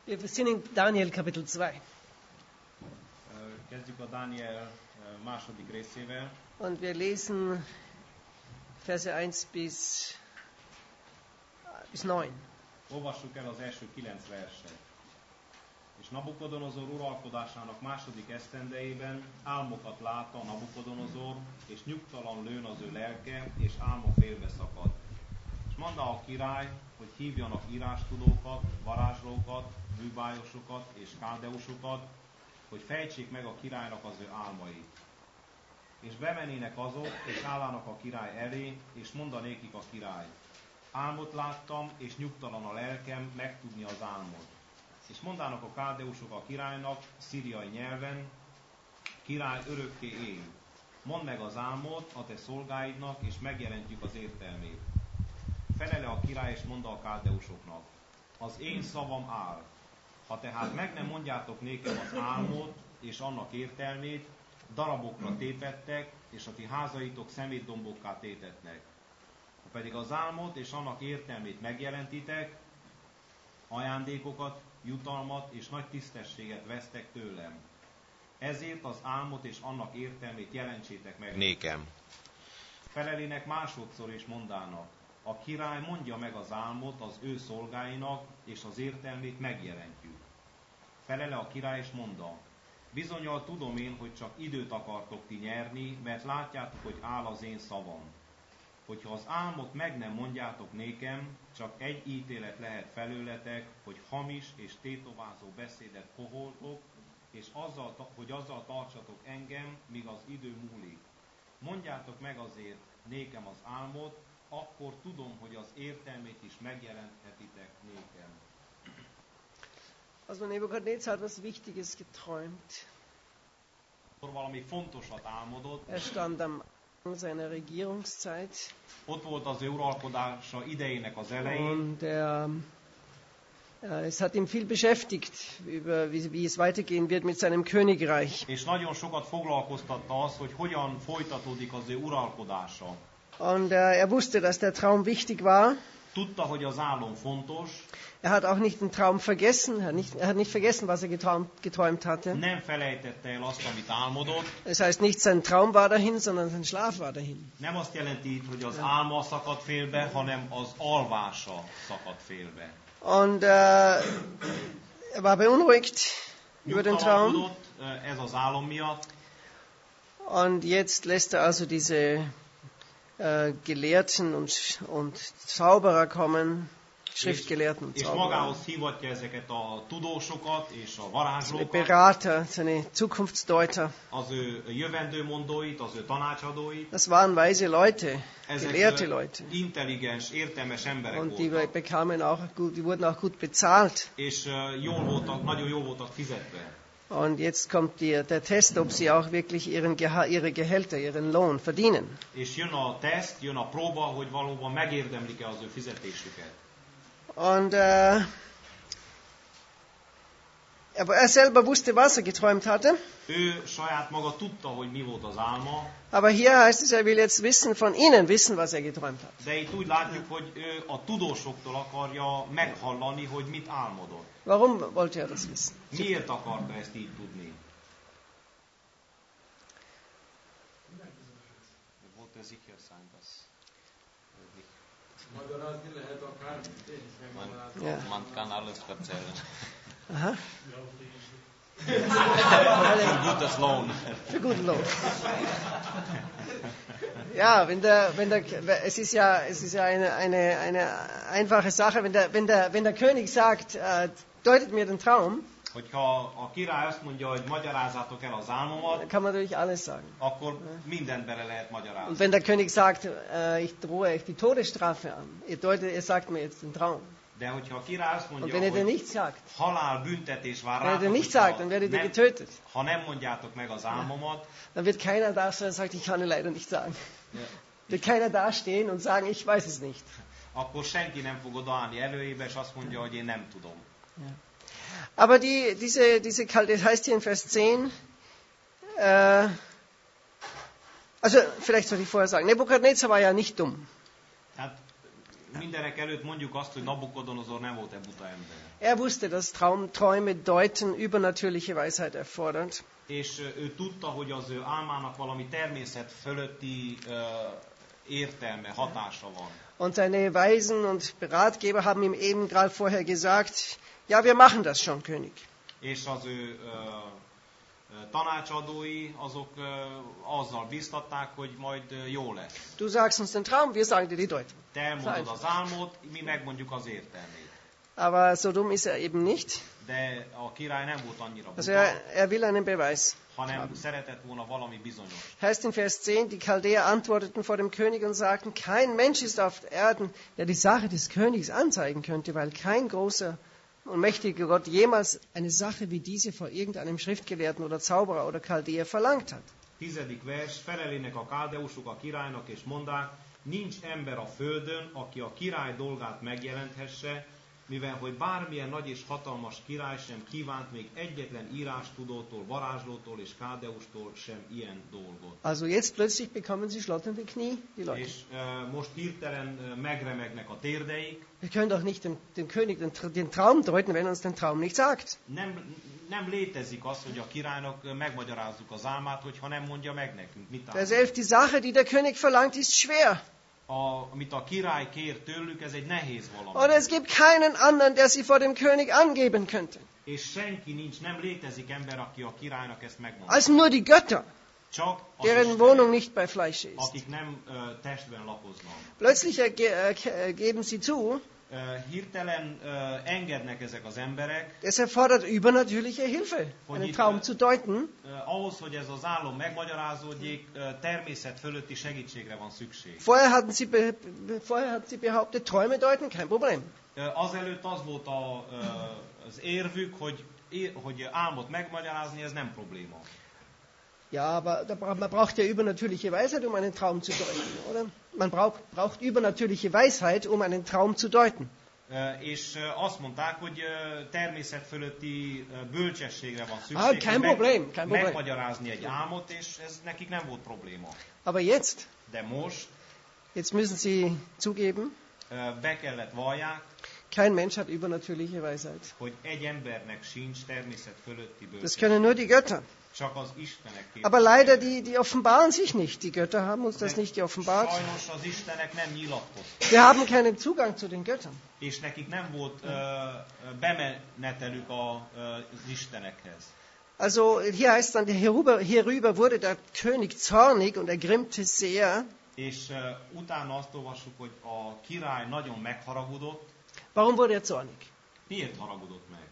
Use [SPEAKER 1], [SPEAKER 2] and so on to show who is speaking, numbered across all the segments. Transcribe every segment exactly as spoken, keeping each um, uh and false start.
[SPEAKER 1] Wir sind in Daniel Kapitel zwei.
[SPEAKER 2] Kezdjük a Dániel második részével.
[SPEAKER 1] Und wir lesen Verse eins bis, bis neun.
[SPEAKER 2] Olvassuk el az első kilenc verset. És Nabukodonozor uralkodásának második esztendejében álmokat látta Nabukodonozor, és nyugtalan lőn az ő lelke, és álma félbe szakad. És mondta a király, hogy hívjanak írástudókat, varázslókat, bűbájosokat és káldeusokat, hogy fejtsék meg a királynak az ő álmait. És bemennének azok, és állának a király elé, és mondanékik a király. Álmot láttam, és nyugtalan a lelkem megtudni az álmot. És mondának a káldeusok a királynak, szíriai nyelven, király örökké él. Mondd meg az álmot a te szolgáidnak, és megjelentjük az értelmét. Felele a király, és mondta a káldeusoknak, az én szavam áll. Ha tehát meg nem mondjátok nékem az álmot, és annak értelmét, darabokra tépettek, és a ti házaitok szemétdombokká tétetnek. Ha pedig az álmot és annak értelmét megjelentitek, ajándékokat, jutalmat és nagy tisztességet vesztek tőlem. Ezért az álmot és annak értelmét jelentsétek meg nékem. Felelének másodszor is mondának, a király mondja meg az álmot az ő szolgáinak, és az értelmét megjelentjük. Felele a király és mondta, bizonnyal tudom én, hogy csak időt akartok ti nyerni, mert látjátok, hogy áll az én szavam. Hogyha az álmot meg nem mondjátok nékem, csak egy ítélet lehet felőletek, hogy hamis és tétovázó beszédet koholtok, és azzal, hogy azzal tartsatok engem, míg az idő múlik. Mondjátok meg azért nékem az álmot, akkor tudom, hogy az értelmét is megjelenthetitek nékem.
[SPEAKER 1] Also Nebukadnezar hat was Wichtiges geträumt.
[SPEAKER 2] Valami fontosat álmodott.
[SPEAKER 1] Er stand am Anfang seiner Regierungszeit.
[SPEAKER 2] Ott volt az ő uralkodása idejének az elején.
[SPEAKER 1] Und er, es hat ihn viel beschäftigt, über wie, wie es weitergehen wird mit seinem Königreich.
[SPEAKER 2] És nagyon sokat foglalkoztatta az, hogy hogyan folytatódik az ő uralkodása.
[SPEAKER 1] Und äh, er wusste, dass der Traum wichtig war.
[SPEAKER 2] Tudta, hogy az álom fontos.
[SPEAKER 1] Er hat auch nicht den Traum vergessen, er hat nicht, er hat nicht vergessen, was er geträumt, geträumt hatte.
[SPEAKER 2] Nem felejtette el azt, amit álmodott.
[SPEAKER 1] Das heißt, nicht sein Traum war dahin, sondern sein Schlaf war dahin.
[SPEAKER 2] Nem azt jelenti, hogy az álma szakadt félbe, hanem az alvása szakadt félbe.
[SPEAKER 1] Und äh, er war beunruhigt über den Traum.
[SPEAKER 2] Ez az álom miatt.
[SPEAKER 1] Und jetzt lässt er also diese äh, Gelehrten und, und Zauberer kommen. Schriftgelehrten und
[SPEAKER 2] és magához hívatja ezeket a tudósokat és a varázslókat,
[SPEAKER 1] Berater, seine Zukunftsdeuter.
[SPEAKER 2] Az ő jövendőmondóit, az ő tanácsadóit.
[SPEAKER 1] Das waren weise Leute,
[SPEAKER 2] Ezek
[SPEAKER 1] gelehrte Leute.
[SPEAKER 2] Intelligens, értelmes emberek
[SPEAKER 1] und die
[SPEAKER 2] voltak.
[SPEAKER 1] bekamen auch gut, die wurden auch gut bezahlt.
[SPEAKER 2] És jól voltak, nagyon jól voltak fizetve.
[SPEAKER 1] Und jetzt kommt die, der Test, ob sie auch wirklich ihren Geha- ihre Gehälter, ihren Lohn verdienen.
[SPEAKER 2] És jön a teszt, jön a próba, hogy valóban megérdemlik-e az ő fizetésüket.
[SPEAKER 1] Und äh, aber er selber wusste, was er geträumt hatte.
[SPEAKER 2] Ő saját maga tudta, hogy mi volt az álma.
[SPEAKER 1] Aber hier heißt es, er will jetzt wissen, von ihnen wissen, was er geträumt hat.
[SPEAKER 2] De itt úgy látjuk, hogy ő a tudósoktól akarja meghallani, hogy mit álmodott.
[SPEAKER 1] Warum wollte er das wissen?
[SPEAKER 2] Miért akarta ezt így tudni? Volt ez sicher sein, dass Man,
[SPEAKER 1] ja.
[SPEAKER 2] man kann alles erzählen.
[SPEAKER 1] Aha.
[SPEAKER 2] Für gutes Lohn.
[SPEAKER 1] Für guten Lohn. Ja, wenn der, wenn der, es ist ja, es ist ja eine, eine, eine einfache Sache, wenn der, wenn der, wenn der König sagt, äh, deutet mir den Traum.
[SPEAKER 2] Hogyha a király azt mondja, hogy magyarázzátok el az álmomat,
[SPEAKER 1] dann kann man natürlich alles sagen.
[SPEAKER 2] Akkor mindent bele lehet magyarázni.
[SPEAKER 1] Und wenn der König sagt, äh, ich drohe euch die Todesstrafe an, ihr deutet, ihr sagt mir jetzt den Traum.
[SPEAKER 2] De hogyha a király azt mondja,
[SPEAKER 1] und wenn ihr den nicht sagt,
[SPEAKER 2] halálbüntetés vár
[SPEAKER 1] wenn ihr den nicht sagt, dann werdet ihr getötet.
[SPEAKER 2] Ha nem mondjátok meg az álmomat,
[SPEAKER 1] dann wird keiner da sein und sagt, ich kann ihn leider nicht sagen. Ja. Wird keiner da stehen und sagen, ich weiß es nicht.
[SPEAKER 2] Akkor senki nem fog odaállni előébe, és azt mondja, hogy én nem tudom.
[SPEAKER 1] Ja. Aber die, diese, diese, das heißt hier in Vers zehn, äh, also vielleicht sollte ich vorher sagen, Nebukadnezar war ja nicht dumm.
[SPEAKER 2] Hát mindenek előtt mondjuk azt, hogy Nabukodonozor nem volt egy buta ember.
[SPEAKER 1] Er wusste, dass Traum, Träume deuten übernatürliche Weisheit erfordert.
[SPEAKER 2] És ő tudta, hogy az ő álmának valami természet fölötti uh, értelme, hatása van.
[SPEAKER 1] Und seine Weisen und Ratgeber haben ihm eben gerade vorher gesagt, ja, wir machen das schon, König.
[SPEAKER 2] És az ő uh, tanácsadói, azok uh, azzal bíztatták, hogy majd uh, jó lesz.
[SPEAKER 1] Du sagst uns den Traum, wir sagen dir die Deutung.
[SPEAKER 2] Te elmondod az álmot, mi megmondjuk az értelmét.
[SPEAKER 1] Aber so dumm ist er eben nicht.
[SPEAKER 2] De a király nem volt annyira
[SPEAKER 1] Also
[SPEAKER 2] buta,
[SPEAKER 1] er, er will einen Beweis.
[SPEAKER 2] hanem szeretett volna valami bizonyos.
[SPEAKER 1] Heißt in Vers zehn, die Chaldeer antworteten vor dem König und sagten, kein Mensch ist auf Erden, der die Sache des Königs anzeigen könnte, weil kein großer und mächtiger Gott jemals eine Sache wie diese vor irgendeinem Schriftgelehrten oder Zauberer oder Chaldeer verlangt hat.
[SPEAKER 2] Tizedik vers, felelének a káldeusok a királynak, és mondák, nincs ember a földön, aki a király dolgát megjelenthesse, mivel hogy bármilyen nagy és hatalmas király sem kívánt még egyetlen írástudótól, varázslótól és káldeustól sem ilyen dolgot.
[SPEAKER 1] Also jetzt plötzlich bekommen sie schlotternde Knie, die Leute.
[SPEAKER 2] És uh, most hirtelen uh, megremegnek a térdeik.
[SPEAKER 1] Wir können doch nicht dem, dem König den, den Traum deuten, wenn er uns den Traum nicht sagt.
[SPEAKER 2] Nem, nem létezik az, hogy a királynak megmagyarázzuk az álmát, hogyha nem mondja meg nekünk, mit
[SPEAKER 1] Vers
[SPEAKER 2] áll.
[SPEAKER 1] elf, die Sache, die der König verlangt, ist schwer.
[SPEAKER 2] A, amit a király kér tőlük, ez egy nehéz valami.
[SPEAKER 1] Und es gibt keinen anderen, der sie vor dem König angeben könnte.
[SPEAKER 2] És senki nincs, nem létezik ember, aki a királynak ezt megmondja.
[SPEAKER 1] Als nur die Götter,
[SPEAKER 2] Csak az
[SPEAKER 1] deren
[SPEAKER 2] Istenek,
[SPEAKER 1] Wohnung nicht bei Fleisch ist.
[SPEAKER 2] akik nem uh, testben lakoznak.
[SPEAKER 1] Plötzlich erge- äh, geben sie zu,
[SPEAKER 2] Uh, hirtelen uh, engednek ezek az emberek,
[SPEAKER 1] es erfordert übernatürliche Hilfe,
[SPEAKER 2] Von
[SPEAKER 1] einen
[SPEAKER 2] die-
[SPEAKER 1] Traum zu deuten.
[SPEAKER 2] uh, ahhoz, hogy ez az álom megmagyarázódjék, uh, természet fölötti segítségre van szükség.
[SPEAKER 1] Vorher hatten sie, be- vorher hatten sie behauptet, Träume deuten, kein Problem.
[SPEAKER 2] Uh, azelőtt az volt a, uh, az érvük, hogy, é- hogy álmot megmagyarázni, ez nem probléma.
[SPEAKER 1] Ja, aber da bra- man braucht ja übernatürliche Weisheit, um einen Traum zu deuten, oder? Man braucht, braucht übernatürliche Weisheit, um einen Traum zu deuten.
[SPEAKER 2] Uh, és uh, azt mondták, hogy uh, természet fölötti uh, bölcsességre van szükség,
[SPEAKER 1] Ah, kein
[SPEAKER 2] hogy meg-
[SPEAKER 1] Problem, kein Problem.
[SPEAKER 2] megmagyarázni egy álmot, és ez nekik nem volt probléma.
[SPEAKER 1] Aber jetzt,
[SPEAKER 2] De most
[SPEAKER 1] jetzt müssen sie zugeben,
[SPEAKER 2] uh, be kellett vallják,
[SPEAKER 1] kein Mensch hat übernatürliche Weisheit.
[SPEAKER 2] hogy egy embernek sincs természet fölötti
[SPEAKER 1] Das
[SPEAKER 2] bölcsesség.
[SPEAKER 1] können nur die Götter.
[SPEAKER 2] Csak az Istenek képesek.
[SPEAKER 1] Aber leider, die, die offenbaren sich nicht. Die Götter haben uns das nicht geoffenbart.
[SPEAKER 2] Sajnos az Istenek nem nyilatkoztak.
[SPEAKER 1] Wir haben keinen Zugang zu den Göttern.
[SPEAKER 2] És nekik nem volt uh, bemenetelük a, uh, az Istenekhez.
[SPEAKER 1] Also hier heißt dann, hierüber, hierüber wurde der König zornig und ergrimmte sehr.
[SPEAKER 2] És uh, utána azt olvassuk, hogy a király nagyon megharagudott.
[SPEAKER 1] Warum wurde er zornig?
[SPEAKER 2] Miért haragudott meg?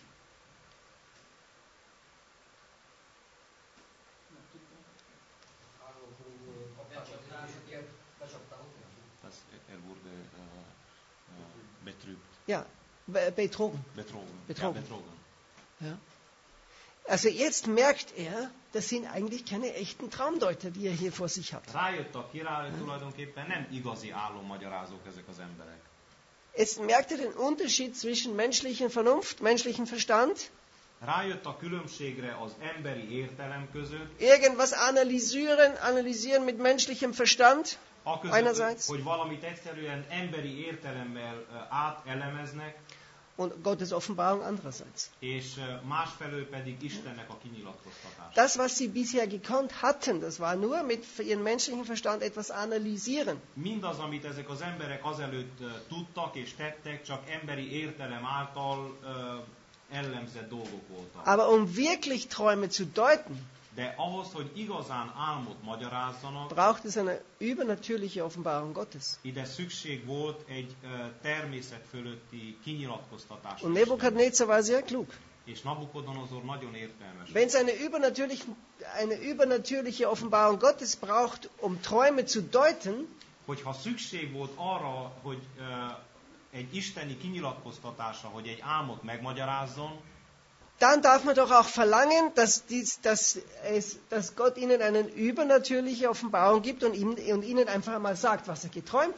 [SPEAKER 2] Das, er wurde uh, uh, betrübt.
[SPEAKER 1] Ja, be- betrogen.
[SPEAKER 2] Betrogen.
[SPEAKER 1] Betrogen.
[SPEAKER 2] Ja, betrogen.
[SPEAKER 1] Ja. Also jetzt merkt er, das sind eigentlich keine echten Traumdeuter, die er hier vor sich hat.
[SPEAKER 2] Rájött a király, hogy tulajdonképpen nem igazi álommagyarázók ezek az emberek.
[SPEAKER 1] Jetzt merkt er den Unterschied zwischen menschlicher Vernunft, menschlichem Verstand,
[SPEAKER 2] Rájött a különbségre az emberi értelem között,
[SPEAKER 1] irgendwas analysieren, analysieren mit menschlichem Verstand,
[SPEAKER 2] a között,
[SPEAKER 1] einerseits,
[SPEAKER 2] hogy valamit egyszerűen emberi értelemmel ö, átelemeznek,
[SPEAKER 1] und Gottes Offenbarung andererseits.
[SPEAKER 2] és ö, másfelől pedig Istennek a kinyilatkoztatása.
[SPEAKER 1] Das, was sie bisher gekonnt hatten, das war nur mit ihrem menschlichen Verstand etwas analysieren.
[SPEAKER 2] Mindaz, amit ezek az emberek azelőtt ö, tudtak és tettek, csak emberi értelem által ö, ellemzett dolgok voltak.
[SPEAKER 1] Aber um wirklich Träume zu deuten,
[SPEAKER 2] De ahhoz, hogy igazán álmot magyarázzanak,
[SPEAKER 1] braucht es eine übernatürliche Offenbarung Gottes.
[SPEAKER 2] ide szükség volt egy ö, természet fölötti kinyilatkoztatásra.
[SPEAKER 1] Und Nebukadnezar war sehr klug.
[SPEAKER 2] És Nabukodonozor nagyon értelmes.
[SPEAKER 1] Wenn es eine übernatürliche, eine übernatürliche Offenbarung Gottes braucht, um Träume zu deuten,
[SPEAKER 2] Hogyha szükség volt arra, hogy ö, egy isteni kinyilatkoztatása, hogy egy álmot megmagyarázzon,
[SPEAKER 1] dann darf man doch auch verlangen, dass, dies, dass, es, dass Gott ihnen eine übernatürliche Offenbarung gibt und, ihm, und ihnen einfach mal sagt, was er geträumt hat.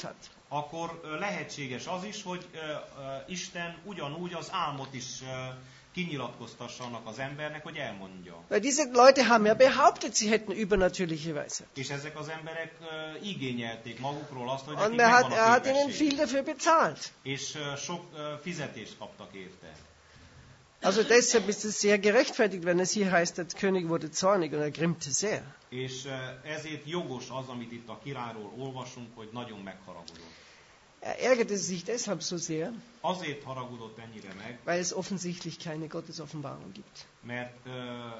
[SPEAKER 2] akkor ö, lehetséges az is, hogy ö, ö, Isten ugyanúgy az álmot is ö, kinyilatkoztassa annak az embernek, hogy elmondja.
[SPEAKER 1] Weil diese Leute haben ja behauptet, sie hätten übernatürliche Weisheit.
[SPEAKER 2] És ezek az emberek ö, igényelték magukról azt, hogy
[SPEAKER 1] Und
[SPEAKER 2] nekik
[SPEAKER 1] er hat,
[SPEAKER 2] megvan
[SPEAKER 1] er
[SPEAKER 2] a
[SPEAKER 1] hat ihnen
[SPEAKER 2] képesség.
[SPEAKER 1] viel dafür bezahlt.
[SPEAKER 2] És ö, sok ö, fizetést kaptak érte.
[SPEAKER 1] Also deshalb ist es sehr gerechtfertigt, wenn es hier heißt, der König wurde zornig und er grimmte sehr.
[SPEAKER 2] És ö, ezért jogos az, amit itt a királyról olvasunk, hogy nagyon megharagudott.
[SPEAKER 1] Er ärgerte sich deshalb so sehr,
[SPEAKER 2] Azért haragudott ennyire meg,
[SPEAKER 1] weil es offensichtlich keine Gottesoffenbarung gibt.
[SPEAKER 2] mert ö,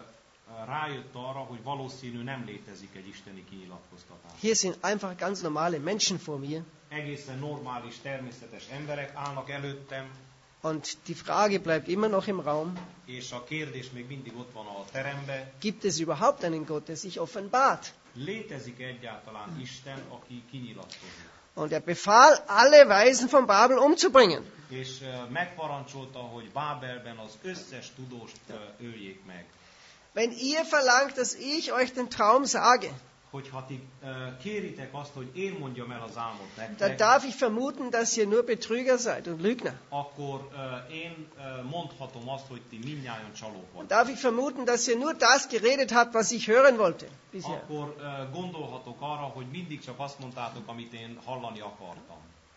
[SPEAKER 2] rájött arra, hogy valószínű nem létezik egy isteni kinyilatkoztatás.
[SPEAKER 1] Hier sind einfach ganz normale Menschen vor mir.
[SPEAKER 2] Egészen normális, természetes emberek állnak előttem,
[SPEAKER 1] Und die Frage bleibt immer noch im Raum,
[SPEAKER 2] és a kérdés még mindig ott van a teremben.
[SPEAKER 1] gibt es überhaupt einen Gott, der sich offenbart?
[SPEAKER 2] Létezik egyáltalán Isten, aki kinyilatkozik?
[SPEAKER 1] Und er befahl, alle Weisen von Babel umzubringen.
[SPEAKER 2] És uh, megparancsolta, hogy Bábelben az összes tudóst uh, öljék meg.
[SPEAKER 1] Wenn ihr verlangt, dass ich euch den Traum sage,
[SPEAKER 2] Hogyha ti uh, kéritek azt, hogy én mondjam el az álmot
[SPEAKER 1] dann
[SPEAKER 2] nektek,
[SPEAKER 1] darf ich vermuten, dass ihr nur Betrüger seid und Lügner.
[SPEAKER 2] akkor uh, én uh, mondhatom azt, hogy ti mindnyájan csalók
[SPEAKER 1] Dann
[SPEAKER 2] vagytok.
[SPEAKER 1] darf ich vermuten, dass ihr nur das geredet habt, was ich hören wollte bisher.
[SPEAKER 2] Akkor uh, gondolhatok arra, hogy mindig csak azt mondtátok, amit én hallani akartam.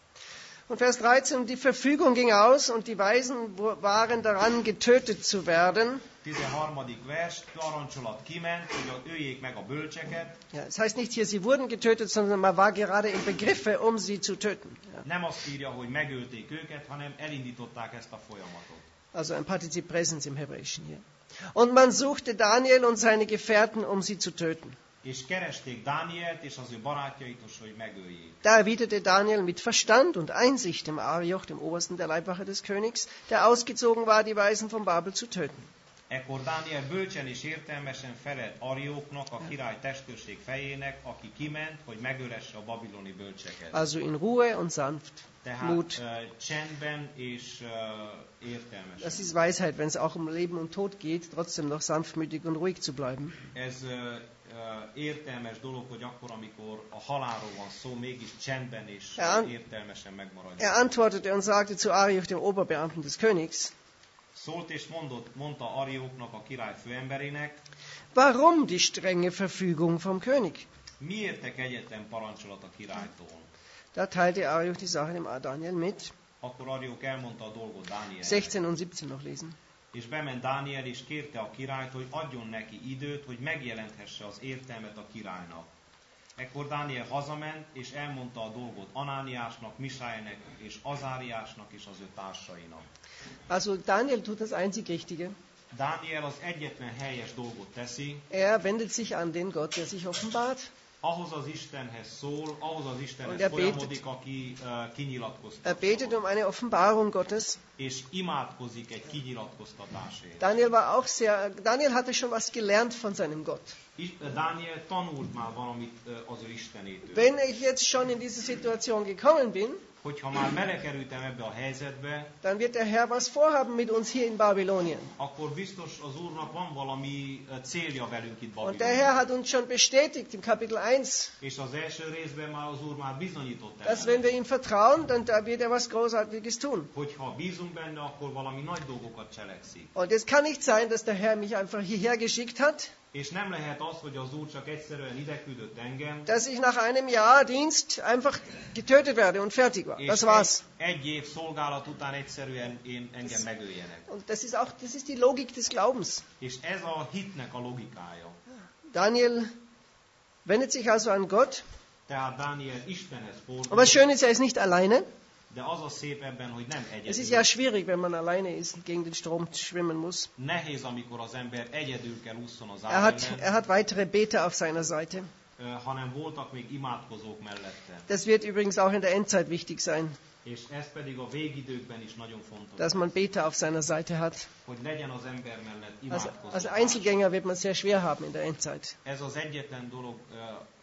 [SPEAKER 1] Und Vers dreizehn, die Verfügung ging aus und die Weisen waren daran, getötet zu werden.
[SPEAKER 2] tizenharmadik vers, parancsolat kiment, hogy öljék meg a bölcseket.
[SPEAKER 1] Ja, es heißt nicht hier, sie wurden getötet, sondern man war gerade im Begriffe, um sie zu töten. Ja.
[SPEAKER 2] Nem azt írja, hogy megölték őket, hanem elindították ezt a folyamatot.
[SPEAKER 1] Also ein Partizip Präsens im Hebräischen hier. Und man suchte Daniel und seine Gefährten, um sie zu töten.
[SPEAKER 2] És keresték Dánielt és az ő barátjait, hogy megöljék.
[SPEAKER 1] Da erwiderte Daniel mit Verstand und Einsicht dem Arioch, dem Obersten der Leibwache des Königs, der ausgezogen war, die Weisen von Babel zu töten.
[SPEAKER 2] Ekkor Dániel bölcsen és értelmesen felelt Arióknak, a király testőrség fejének, aki kiment, hogy megölesse a babiloni bölcseket.
[SPEAKER 1] Also in Ruhe und sanft.
[SPEAKER 2] Tehát
[SPEAKER 1] Mut.
[SPEAKER 2] uh, csendben és uh, értelmesen.
[SPEAKER 1] Das ist Weisheit, wenn es auch um Leben und Tod geht, trotzdem noch sanftmütig und ruhig zu bleiben.
[SPEAKER 2] Ez uh, uh, értelmes dolog, hogy akkor, amikor a halálról van szó, mégis csendben és
[SPEAKER 1] Ja.
[SPEAKER 2] uh, értelmesen megmaradjon.
[SPEAKER 1] Er antwortete und sagte zu Arioch, dem Oberbeamten des Königs,
[SPEAKER 2] Szólt és mondott, mondta Arióknak, a király főemberének,
[SPEAKER 1] warum die strenge Verfügung vom König?
[SPEAKER 2] miért te kegyetlen parancsolat a királytól?
[SPEAKER 1] Da teilte Arioch die Sache dem Daniel mit.
[SPEAKER 2] Akkor Ariók elmondta a dolgot Dánielnek.
[SPEAKER 1] sechzehn und siebzehn noch lesen.
[SPEAKER 2] És bement Dániel, és kérte a királyt, hogy adjon neki időt, hogy megjelenthesse az értelmet a királynak. Ekkor Dániel hazament, és elmondta a dolgot Anániásnak, Misáelnek és Azáriásnak és az ő társainak.
[SPEAKER 1] Also Daniel tut das einzig Richtige.
[SPEAKER 2] Dániel az egyetlen helyes dolgot teszi,
[SPEAKER 1] Er wendet sich an den Gott, der sich offenbart.
[SPEAKER 2] ahhoz az Istenhez szól, ahhoz az
[SPEAKER 1] Und
[SPEAKER 2] Istenhez
[SPEAKER 1] er
[SPEAKER 2] folyamodik, aki uh, kinyilatkoztat.
[SPEAKER 1] Er betet um eine Offenbarung Gottes.
[SPEAKER 2] És imádkozik egy kinyilatkoztatásért.
[SPEAKER 1] Daniel war auch sehr, Daniel hatte schon was gelernt von seinem Gott.
[SPEAKER 2] I- Dániel tanult már valamit uh, az ő Istenétől.
[SPEAKER 1] Wenn ich jetzt schon in diese Situation gekommen bin,
[SPEAKER 2] Hogyha már belekerültem ebbe a helyzetbe,
[SPEAKER 1] dann wird der Herr was vorhaben mit uns hier in Babylonien.
[SPEAKER 2] akkor biztos az Úrnak van valami uh, célja velünk itt
[SPEAKER 1] Und der
[SPEAKER 2] Babilonban.
[SPEAKER 1] Herr hat uns schon bestätigt im Kapitel eins,
[SPEAKER 2] És az első részben már az Úr már bizonyított
[SPEAKER 1] dass
[SPEAKER 2] el,
[SPEAKER 1] wenn wir ihm vertrauen, dann da wird er was Großartiges tun.
[SPEAKER 2] hogyha bízunk benne, akkor valami nagy dolgokat cselekszik.
[SPEAKER 1] Und es kann nicht sein, dass der Herr mich einfach hierher geschickt hat,
[SPEAKER 2] És nem lehet az, hogy az Úr csak egyszerűen ide küldött engem,
[SPEAKER 1] dass ich nach einem Jahr Dienst einfach getötet werde und fertig war.
[SPEAKER 2] és
[SPEAKER 1] Das
[SPEAKER 2] egy,
[SPEAKER 1] war's.
[SPEAKER 2] egy év szolgálat után egyszerűen én, engem megöljenek.
[SPEAKER 1] Und das ist auch, das ist die Logik des Glaubens.
[SPEAKER 2] És ez a hitnek a logikája.
[SPEAKER 1] Daniel wendet sich also an Gott.
[SPEAKER 2] Tehát Dániel Istenhez
[SPEAKER 1] Und was
[SPEAKER 2] fordul,
[SPEAKER 1] schön ist, er ist nicht alleine.
[SPEAKER 2] de az a szép ebben, hogy nem
[SPEAKER 1] Es ist
[SPEAKER 2] egyedül.
[SPEAKER 1] ja schwierig, wenn man alleine ist und gegen den Strom schwimmen muss.
[SPEAKER 2] Nehéz, amikor az ember egyedül kell ússzon az
[SPEAKER 1] Er
[SPEAKER 2] áll
[SPEAKER 1] hat,
[SPEAKER 2] ellen,
[SPEAKER 1] er hat weitere Beter auf seiner Seite.
[SPEAKER 2] ö, hanem voltak még imádkozók mellette.
[SPEAKER 1] Das wird übrigens auch in der Endzeit wichtig sein,
[SPEAKER 2] És ez pedig a végidőkben is nagyon fontos,
[SPEAKER 1] dass man Beter auf seiner Seite hat.
[SPEAKER 2] hogy legyen az ember mellett
[SPEAKER 1] Als,
[SPEAKER 2] imádkozó.
[SPEAKER 1] als Einzelgänger wird man sehr schwer haben in der Endzeit.
[SPEAKER 2] Ez az egyetlen dolog, ö,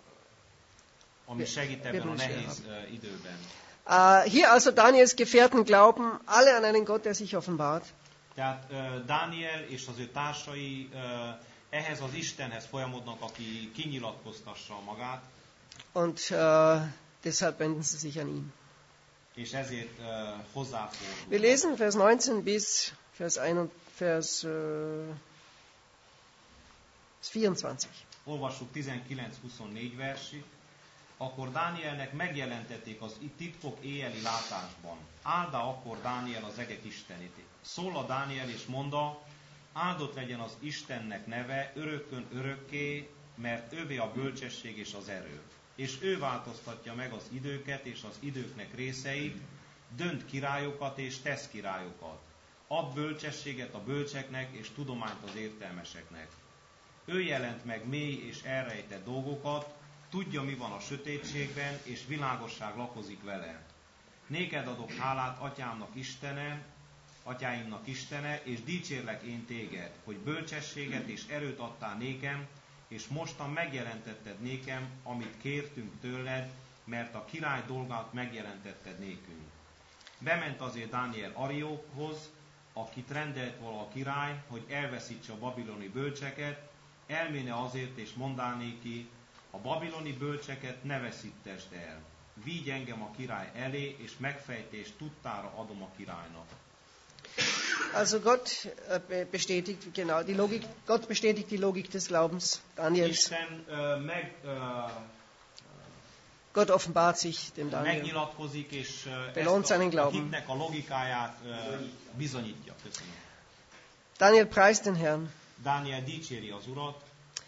[SPEAKER 2] ami segít ebben a
[SPEAKER 1] Wird man
[SPEAKER 2] nehéz ö, időben.
[SPEAKER 1] Äh, hier also Daniels Gefährten glauben alle an einen Gott, der sich offenbart.
[SPEAKER 2] Tehát ö, Dániel és az ő társai ö, ehhez az Istenhez folyamodnak, aki kinyilatkoztassa magát,
[SPEAKER 1] Und äh, deshalb wenden sie sich an ihn.
[SPEAKER 2] és ezért uh, hozzáfordul.
[SPEAKER 1] Wir lesen Vers neunzehn bis Vers, ein, Vers uh, vierundzwanzig.
[SPEAKER 2] Olvassuk tizenkilenc huszonnégy versig. Akkor Dánielnek megjelentették az titkok éjjeli látásban. Áldá akkor Dániel az egek istenét. Szól a Dániel és mondta, áldott legyen az Istennek neve örökkön örökké, mert ővé a bölcsesség és az erő. És ő változtatja meg az időket és az időknek részeit, dönt királyokat és tesz királyokat. Ad bölcsességet a bölcseknek és tudományt az értelmeseknek. Ő jelent meg mély és elrejtett dolgokat, tudja, mi van a sötétségben, és világosság lakozik vele. Néked adok hálát, atyámnak Istene, atyáimnak Istene, és dicsérlek én téged, hogy bölcsességet és erőt adtál nékem, és mostan megjelentetted nékem, amit kértünk tőled, mert a király dolgát megjelentetted nékünk. Bement azért Dániel Ariókhoz, akit rendelt vala a király, hogy elveszítse a babiloni bölcseket, elméne azért, és mondál néki, a babiloni bölcseket ne veszítesd el. Vigy engem a király elé, és megfejtést tudtára adom a királynak.
[SPEAKER 1] Also Gott bestätigt, genau, die Logik, Gott bestätigt die Logik des Glaubens Daniels.
[SPEAKER 2] Isten uh, meg, uh,
[SPEAKER 1] Gott offenbart sich dem Daniel.
[SPEAKER 2] Megnyilatkozik, és uh,
[SPEAKER 1] Belohnt
[SPEAKER 2] ezt a,
[SPEAKER 1] seinen
[SPEAKER 2] a
[SPEAKER 1] Glauben.
[SPEAKER 2] hitnek a logikáját uh, bizonyítja. Köszönöm.
[SPEAKER 1] Daniel preist den Herrn.
[SPEAKER 2] Dániel dicséri az Urat.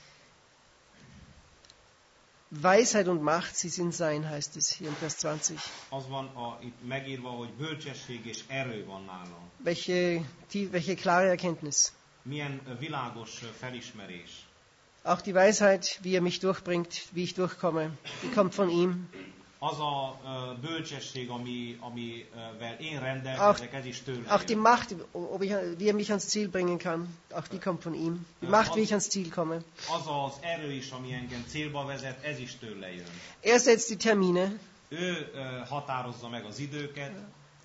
[SPEAKER 1] Weisheit und Macht, sie sind sein, heißt es hier in Vers zwanzig.
[SPEAKER 2] Az van a, itt megírva, hogy bölcsesség és erő van nálam.
[SPEAKER 1] Welche, die, welche klare Erkenntnis.
[SPEAKER 2] Milyen világos felismerés.
[SPEAKER 1] Auch die Weisheit, wie er mich durchbringt, wie ich durchkomme, die kommt von ihm.
[SPEAKER 2] Az a uh, bölcsesség, ami, amivel én rendelkezek, ez is tőle
[SPEAKER 1] Auch die
[SPEAKER 2] jön.
[SPEAKER 1] Macht, ob ich, wie er mich ans Ziel bringen kann, auch die kommt von ihm. Die Macht, wie ich ans Ziel komme.
[SPEAKER 2] Az az erő is, ami engem célba vezet, ez is tőle jön.
[SPEAKER 1] Er setzt die Termine.
[SPEAKER 2] Ő uh, határozza meg az időket.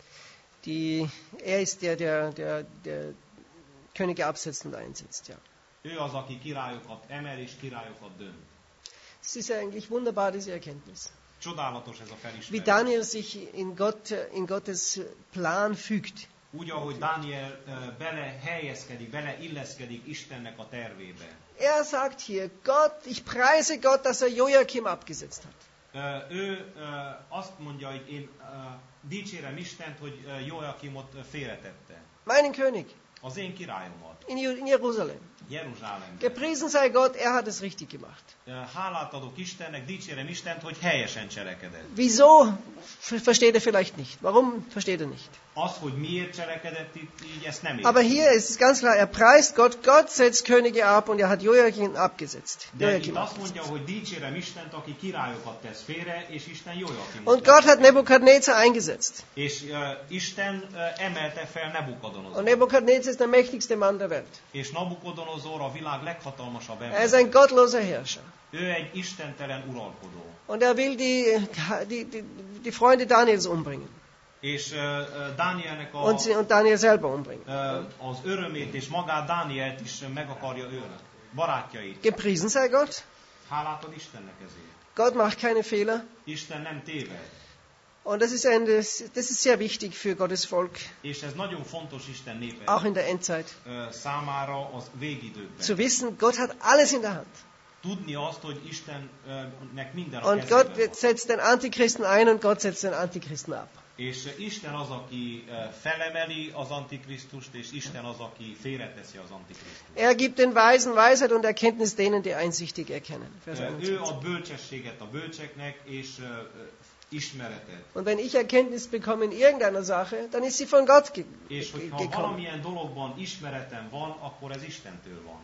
[SPEAKER 1] Die, er ist der, der, der, der Könige absetzt und einsetzt. Ja.
[SPEAKER 2] Ő az, aki királyokat emel és királyokat dönt.
[SPEAKER 1] Es ist eigentlich wunderbar, diese Erkenntnis.
[SPEAKER 2] Csodálatos ez a
[SPEAKER 1] Wie
[SPEAKER 2] felismerés.
[SPEAKER 1] Daniel sich in, Gott, in Gottes Plan fügt.
[SPEAKER 2] Úgy, ahogy Dániel uh, bele helyezkedik, bele illeszkedik Istennek a tervébe.
[SPEAKER 1] Er sagt hier, Gott, ich preise Gott, dass er Joachim abgesetzt hat.
[SPEAKER 2] Uh, ő uh, azt mondja, hogy én uh, dicsérem Istent, hogy uh, Joachimot uh, félretette.
[SPEAKER 1] Meinen König
[SPEAKER 2] Az én királyomat.
[SPEAKER 1] in, Ju- in Jerusalem.
[SPEAKER 2] Jeruzsálemben.
[SPEAKER 1] Gepriesen sei Gott, er hat es richtig gemacht.
[SPEAKER 2] Uh, hálát adok Istennek, dicsérem Istent, hogy helyesen cselekedett.
[SPEAKER 1] Wieso, ver- versteht er vielleicht nicht. Warum versteht er nicht?
[SPEAKER 2] Az, hogy miért cselekedett itt, így ezt nem
[SPEAKER 1] Aber
[SPEAKER 2] érti.
[SPEAKER 1] hier ist es ganz klar, er preist Gott, Gott setzt Könige ab und er hat Joachim abgesetzt.
[SPEAKER 2] De itt
[SPEAKER 1] Joachim
[SPEAKER 2] azt
[SPEAKER 1] abgesetzt.
[SPEAKER 2] mondja, hogy dicsérem Istent, aki királyokat tesz félre, és Isten Joachimot
[SPEAKER 1] Und
[SPEAKER 2] tesz.
[SPEAKER 1] Gott hat Nebukadnezar eingesetzt.
[SPEAKER 2] És uh, Isten uh, emelte fel
[SPEAKER 1] Und
[SPEAKER 2] Nebukadonozor.
[SPEAKER 1] Nebukadnezar ist der mächtigste Mann der Welt.
[SPEAKER 2] És Nabukodonozor a világ leghatalmasabb
[SPEAKER 1] Er
[SPEAKER 2] ember.
[SPEAKER 1] ist ein gottloser Herrscher.
[SPEAKER 2] Ő egy istentelen uralkodó.
[SPEAKER 1] Und er will die, die, die, die Freunde Daniels umbringen.
[SPEAKER 2] És uh, uh, Dánielnek a,
[SPEAKER 1] Und, sie, und Daniel selber umbringen.
[SPEAKER 2] uh, az örömét és magát Dánielt is meg akarja ölni. Barátjait.
[SPEAKER 1] Gepriesen sei Gott.
[SPEAKER 2] Hálát ad Istennek ezért.
[SPEAKER 1] Gott macht keine Fehler.
[SPEAKER 2] Isten nem téved.
[SPEAKER 1] Und das ist, ein, das, das ist sehr wichtig für Gottes Volk,
[SPEAKER 2] És ez nagyon fontos Isten népe
[SPEAKER 1] auch in der Endzeit.
[SPEAKER 2] uh, számára az végidőkben.
[SPEAKER 1] Zu wissen, Gott hat alles in der Hand.
[SPEAKER 2] Tudni azt, hogy Istennek minden a
[SPEAKER 1] Und
[SPEAKER 2] kezében
[SPEAKER 1] Gott
[SPEAKER 2] van.
[SPEAKER 1] setzt den Antichristen ein und Gott setzt den Antichristen ab.
[SPEAKER 2] És Isten az, aki uh, felemeli az Antikrisztust, és Isten az, aki félreteszi az Antikrisztust.
[SPEAKER 1] Er gibt den Weisen Weisheit und Erkenntnis denen, die einsichtig erkennen. Vers
[SPEAKER 2] Uh, ő
[SPEAKER 1] einundzwanzig.
[SPEAKER 2] ad bölcsességet a bölcseknek, és uh, uh, ismeretet.
[SPEAKER 1] Und wenn ich Erkenntnis bekomme in irgendeiner Sache, dann ist sie von Gott ge
[SPEAKER 2] És
[SPEAKER 1] ge
[SPEAKER 2] hogyha
[SPEAKER 1] gekommen.
[SPEAKER 2] valamilyen dologban ismeretem van, akkor ez Istentől van.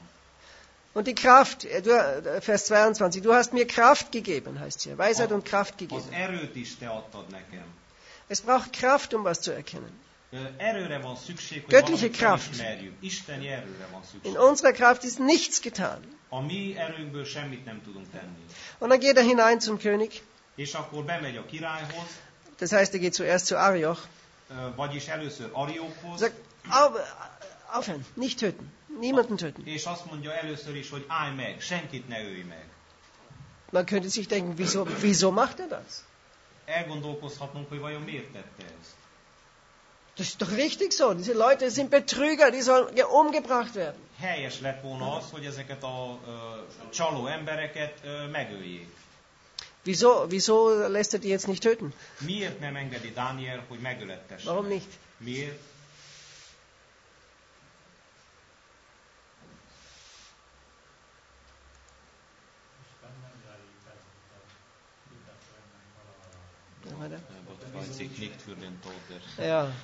[SPEAKER 1] Und die Kraft, äh, du, äh, Vers zweiundzwanzig, du hast mir Kraft gegeben, heißt hier. Weisheit und Kraft
[SPEAKER 2] Az
[SPEAKER 1] gegeben.
[SPEAKER 2] erőt is te adtad nekem.
[SPEAKER 1] Es braucht Kraft, um was zu erkennen.
[SPEAKER 2] Ö, Erőre van szükség, hogy
[SPEAKER 1] Göttliche
[SPEAKER 2] valamit
[SPEAKER 1] Kraft.
[SPEAKER 2] felismerjük. Isteni erőre van
[SPEAKER 1] In
[SPEAKER 2] szükség.
[SPEAKER 1] unserer Kraft ist nichts getan.
[SPEAKER 2] A mi erőnkből semmit nem tudunk tenni.
[SPEAKER 1] Und dann geht er hinein zum König.
[SPEAKER 2] És akkor bemegy a királyhoz,
[SPEAKER 1] Das heißt, er geht zuerst zu Arioch.
[SPEAKER 2] ö, vagyis először Ariókhoz,
[SPEAKER 1] Sagt, auf, aufhören, nicht töten, niemanden töten.
[SPEAKER 2] és azt mondja először is, hogy állj meg, senkit ne ölj meg.
[SPEAKER 1] Man könnte sich denken, wieso, wieso macht er das?
[SPEAKER 2] elgondolkozhatnunk, hogy vajon miért tette ezt.
[SPEAKER 1] Das ist doch richtig so. Diese Leute sind Betrüger, die sollen umgebracht werden.
[SPEAKER 2] Helyes lett volna az, hogy ezeket a uh, csaló embereket uh, megöljék.
[SPEAKER 1] Wieso, wieso lässt er die jetzt nicht töten?
[SPEAKER 2] Miért nem engedi Dániel, hogy megölettesse?
[SPEAKER 1] Warum nicht?
[SPEAKER 2] Miért?
[SPEAKER 1] Ja.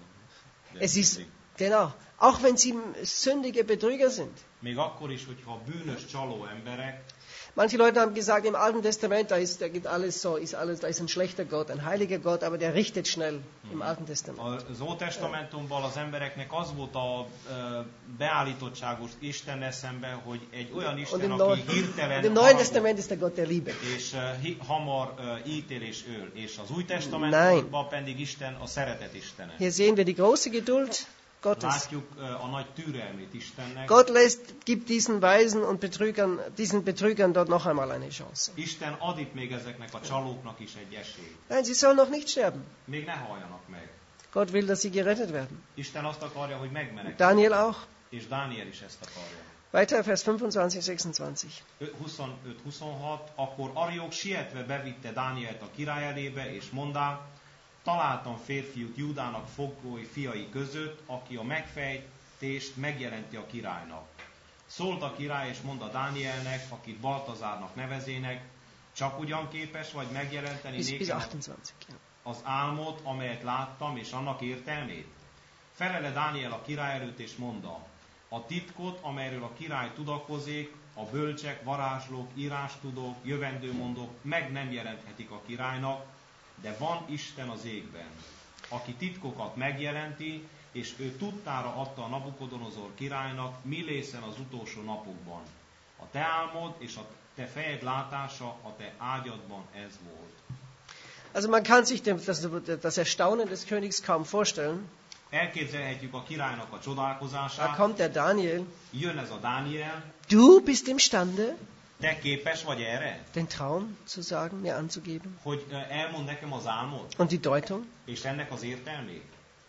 [SPEAKER 1] Es ist, genau, auch wenn sie sündige Betrüger sind.
[SPEAKER 2] Még akkor is, hogyha bűnös csaló emberek.
[SPEAKER 1] Manche Leute haben gesagt, im Alten Testament, da ist, da geht alles so, ist alles, da ist ein schlechter Gott, ein heiliger Gott, aber der richtet schnell im Alten Testament.
[SPEAKER 2] Az Ótestamentumban az embereknek az volt a beállítottságos Istennel szemben, hogy egy olyan Isten, aki hirtelen
[SPEAKER 1] im Neuen Testament ist der Gott der Liebe.
[SPEAKER 2] És hamar ítél és öl. És az Új Testamentumban pedig Isten a szeretet Istene.
[SPEAKER 1] Hier sehen wir die große Geduld Gottes.
[SPEAKER 2] Látjuk a nagy türelmét Istennek.
[SPEAKER 1] Gott lässt, gibt diesen Weisen und Betrügern, diesen Betrügern dort noch einmal eine Chance.
[SPEAKER 2] Isten ad itt még ezeknek a csalóknak is egy esélyt.
[SPEAKER 1] Nein, sie sollen noch nicht sterben.
[SPEAKER 2] Még ne haljanak meg.
[SPEAKER 1] Gott will, dass sie gerettet werden.
[SPEAKER 2] Isten azt akarja, hogy megmeneküljenek.
[SPEAKER 1] Daniel auch.
[SPEAKER 2] És Dániel is ezt akarja.
[SPEAKER 1] Weiter, Vers fünfundzwanzig, sechsundzwanzig.
[SPEAKER 2] huszonöt huszonhat. Akkor Ariók sietve bevitte Dánielt a király elébe, és mondá, találtam férfiút Júdának fogói fiai között, aki a megfejtést megjelenti a királynak. Szólt a király, és mondta Dánielnek, akit Baltazárnak nevezének, csak ugyan képes vagy megjelenteni nékem az álmot, amelyet láttam, és annak értelmét? Felele Dániel a király előtt, és mondta, a titkot, amelyről a király tudakozik, a bölcsek, varázslók, írástudók, jövendőmondók meg nem jelenthetik a királynak, de van Isten az égben, aki titkokat megjelenti, és ő tudtára adta a Nabukodonozor királynak, mi lészen az utolsó napokban. A te álmod és a te fejed látása a te ágyadban ez volt.
[SPEAKER 1] Also man kann sich das, das Erstaunen des Königs kaum vorstellen.
[SPEAKER 2] Elképzelhetjük a királynak a csodálkozását.
[SPEAKER 1] Da kommt der Daniel.
[SPEAKER 2] Jön ez a Dániel.
[SPEAKER 1] Du bist imstande,
[SPEAKER 2] te képes vagy erre?
[SPEAKER 1] Den Traum zu sagen, mir anzugeben.
[SPEAKER 2] Hogy elmond nekem az álmot.
[SPEAKER 1] Und die Deutung.
[SPEAKER 2] És ennek az értelmét.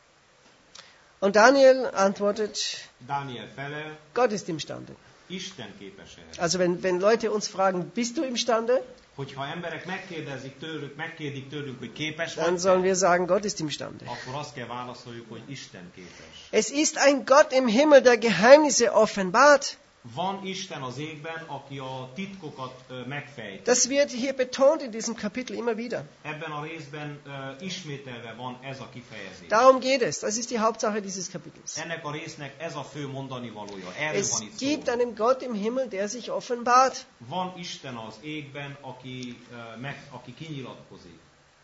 [SPEAKER 1] Und Daniel antwortet,
[SPEAKER 2] Daniel felel,
[SPEAKER 1] Gott ist imstande.
[SPEAKER 2] Isten képes erre.
[SPEAKER 1] Also wenn, wenn Leute uns fragen, bist du imstande?
[SPEAKER 2] Hogyha emberek megkérdezik tőlük, megkérdik tőlünk, hogy képes vagy,
[SPEAKER 1] dann sollen wir sagen, Gott ist imstande.
[SPEAKER 2] Akkor azt kell válaszoljuk, hogy Isten képes.
[SPEAKER 1] Es ist ein Gott im Himmel, der Geheimnisse offenbart.
[SPEAKER 2] Van Isten az égben, aki a titkokat uh, megfejti.
[SPEAKER 1] Das wird hier betont in diesem Kapitel immer wieder.
[SPEAKER 2] Ebben a részben uh, ismételve van ez a kifejezés.
[SPEAKER 1] Darum geht es. Das ist die Hauptsache dieses Kapitels.
[SPEAKER 2] Ennek a résznek ez a fő mondani valója. Erről
[SPEAKER 1] es
[SPEAKER 2] van itt
[SPEAKER 1] gibt
[SPEAKER 2] szó.
[SPEAKER 1] einen Gott im Himmel, der sich offenbart.
[SPEAKER 2] Van Isten az égben, aki, uh, meg, aki kinyilatkozik.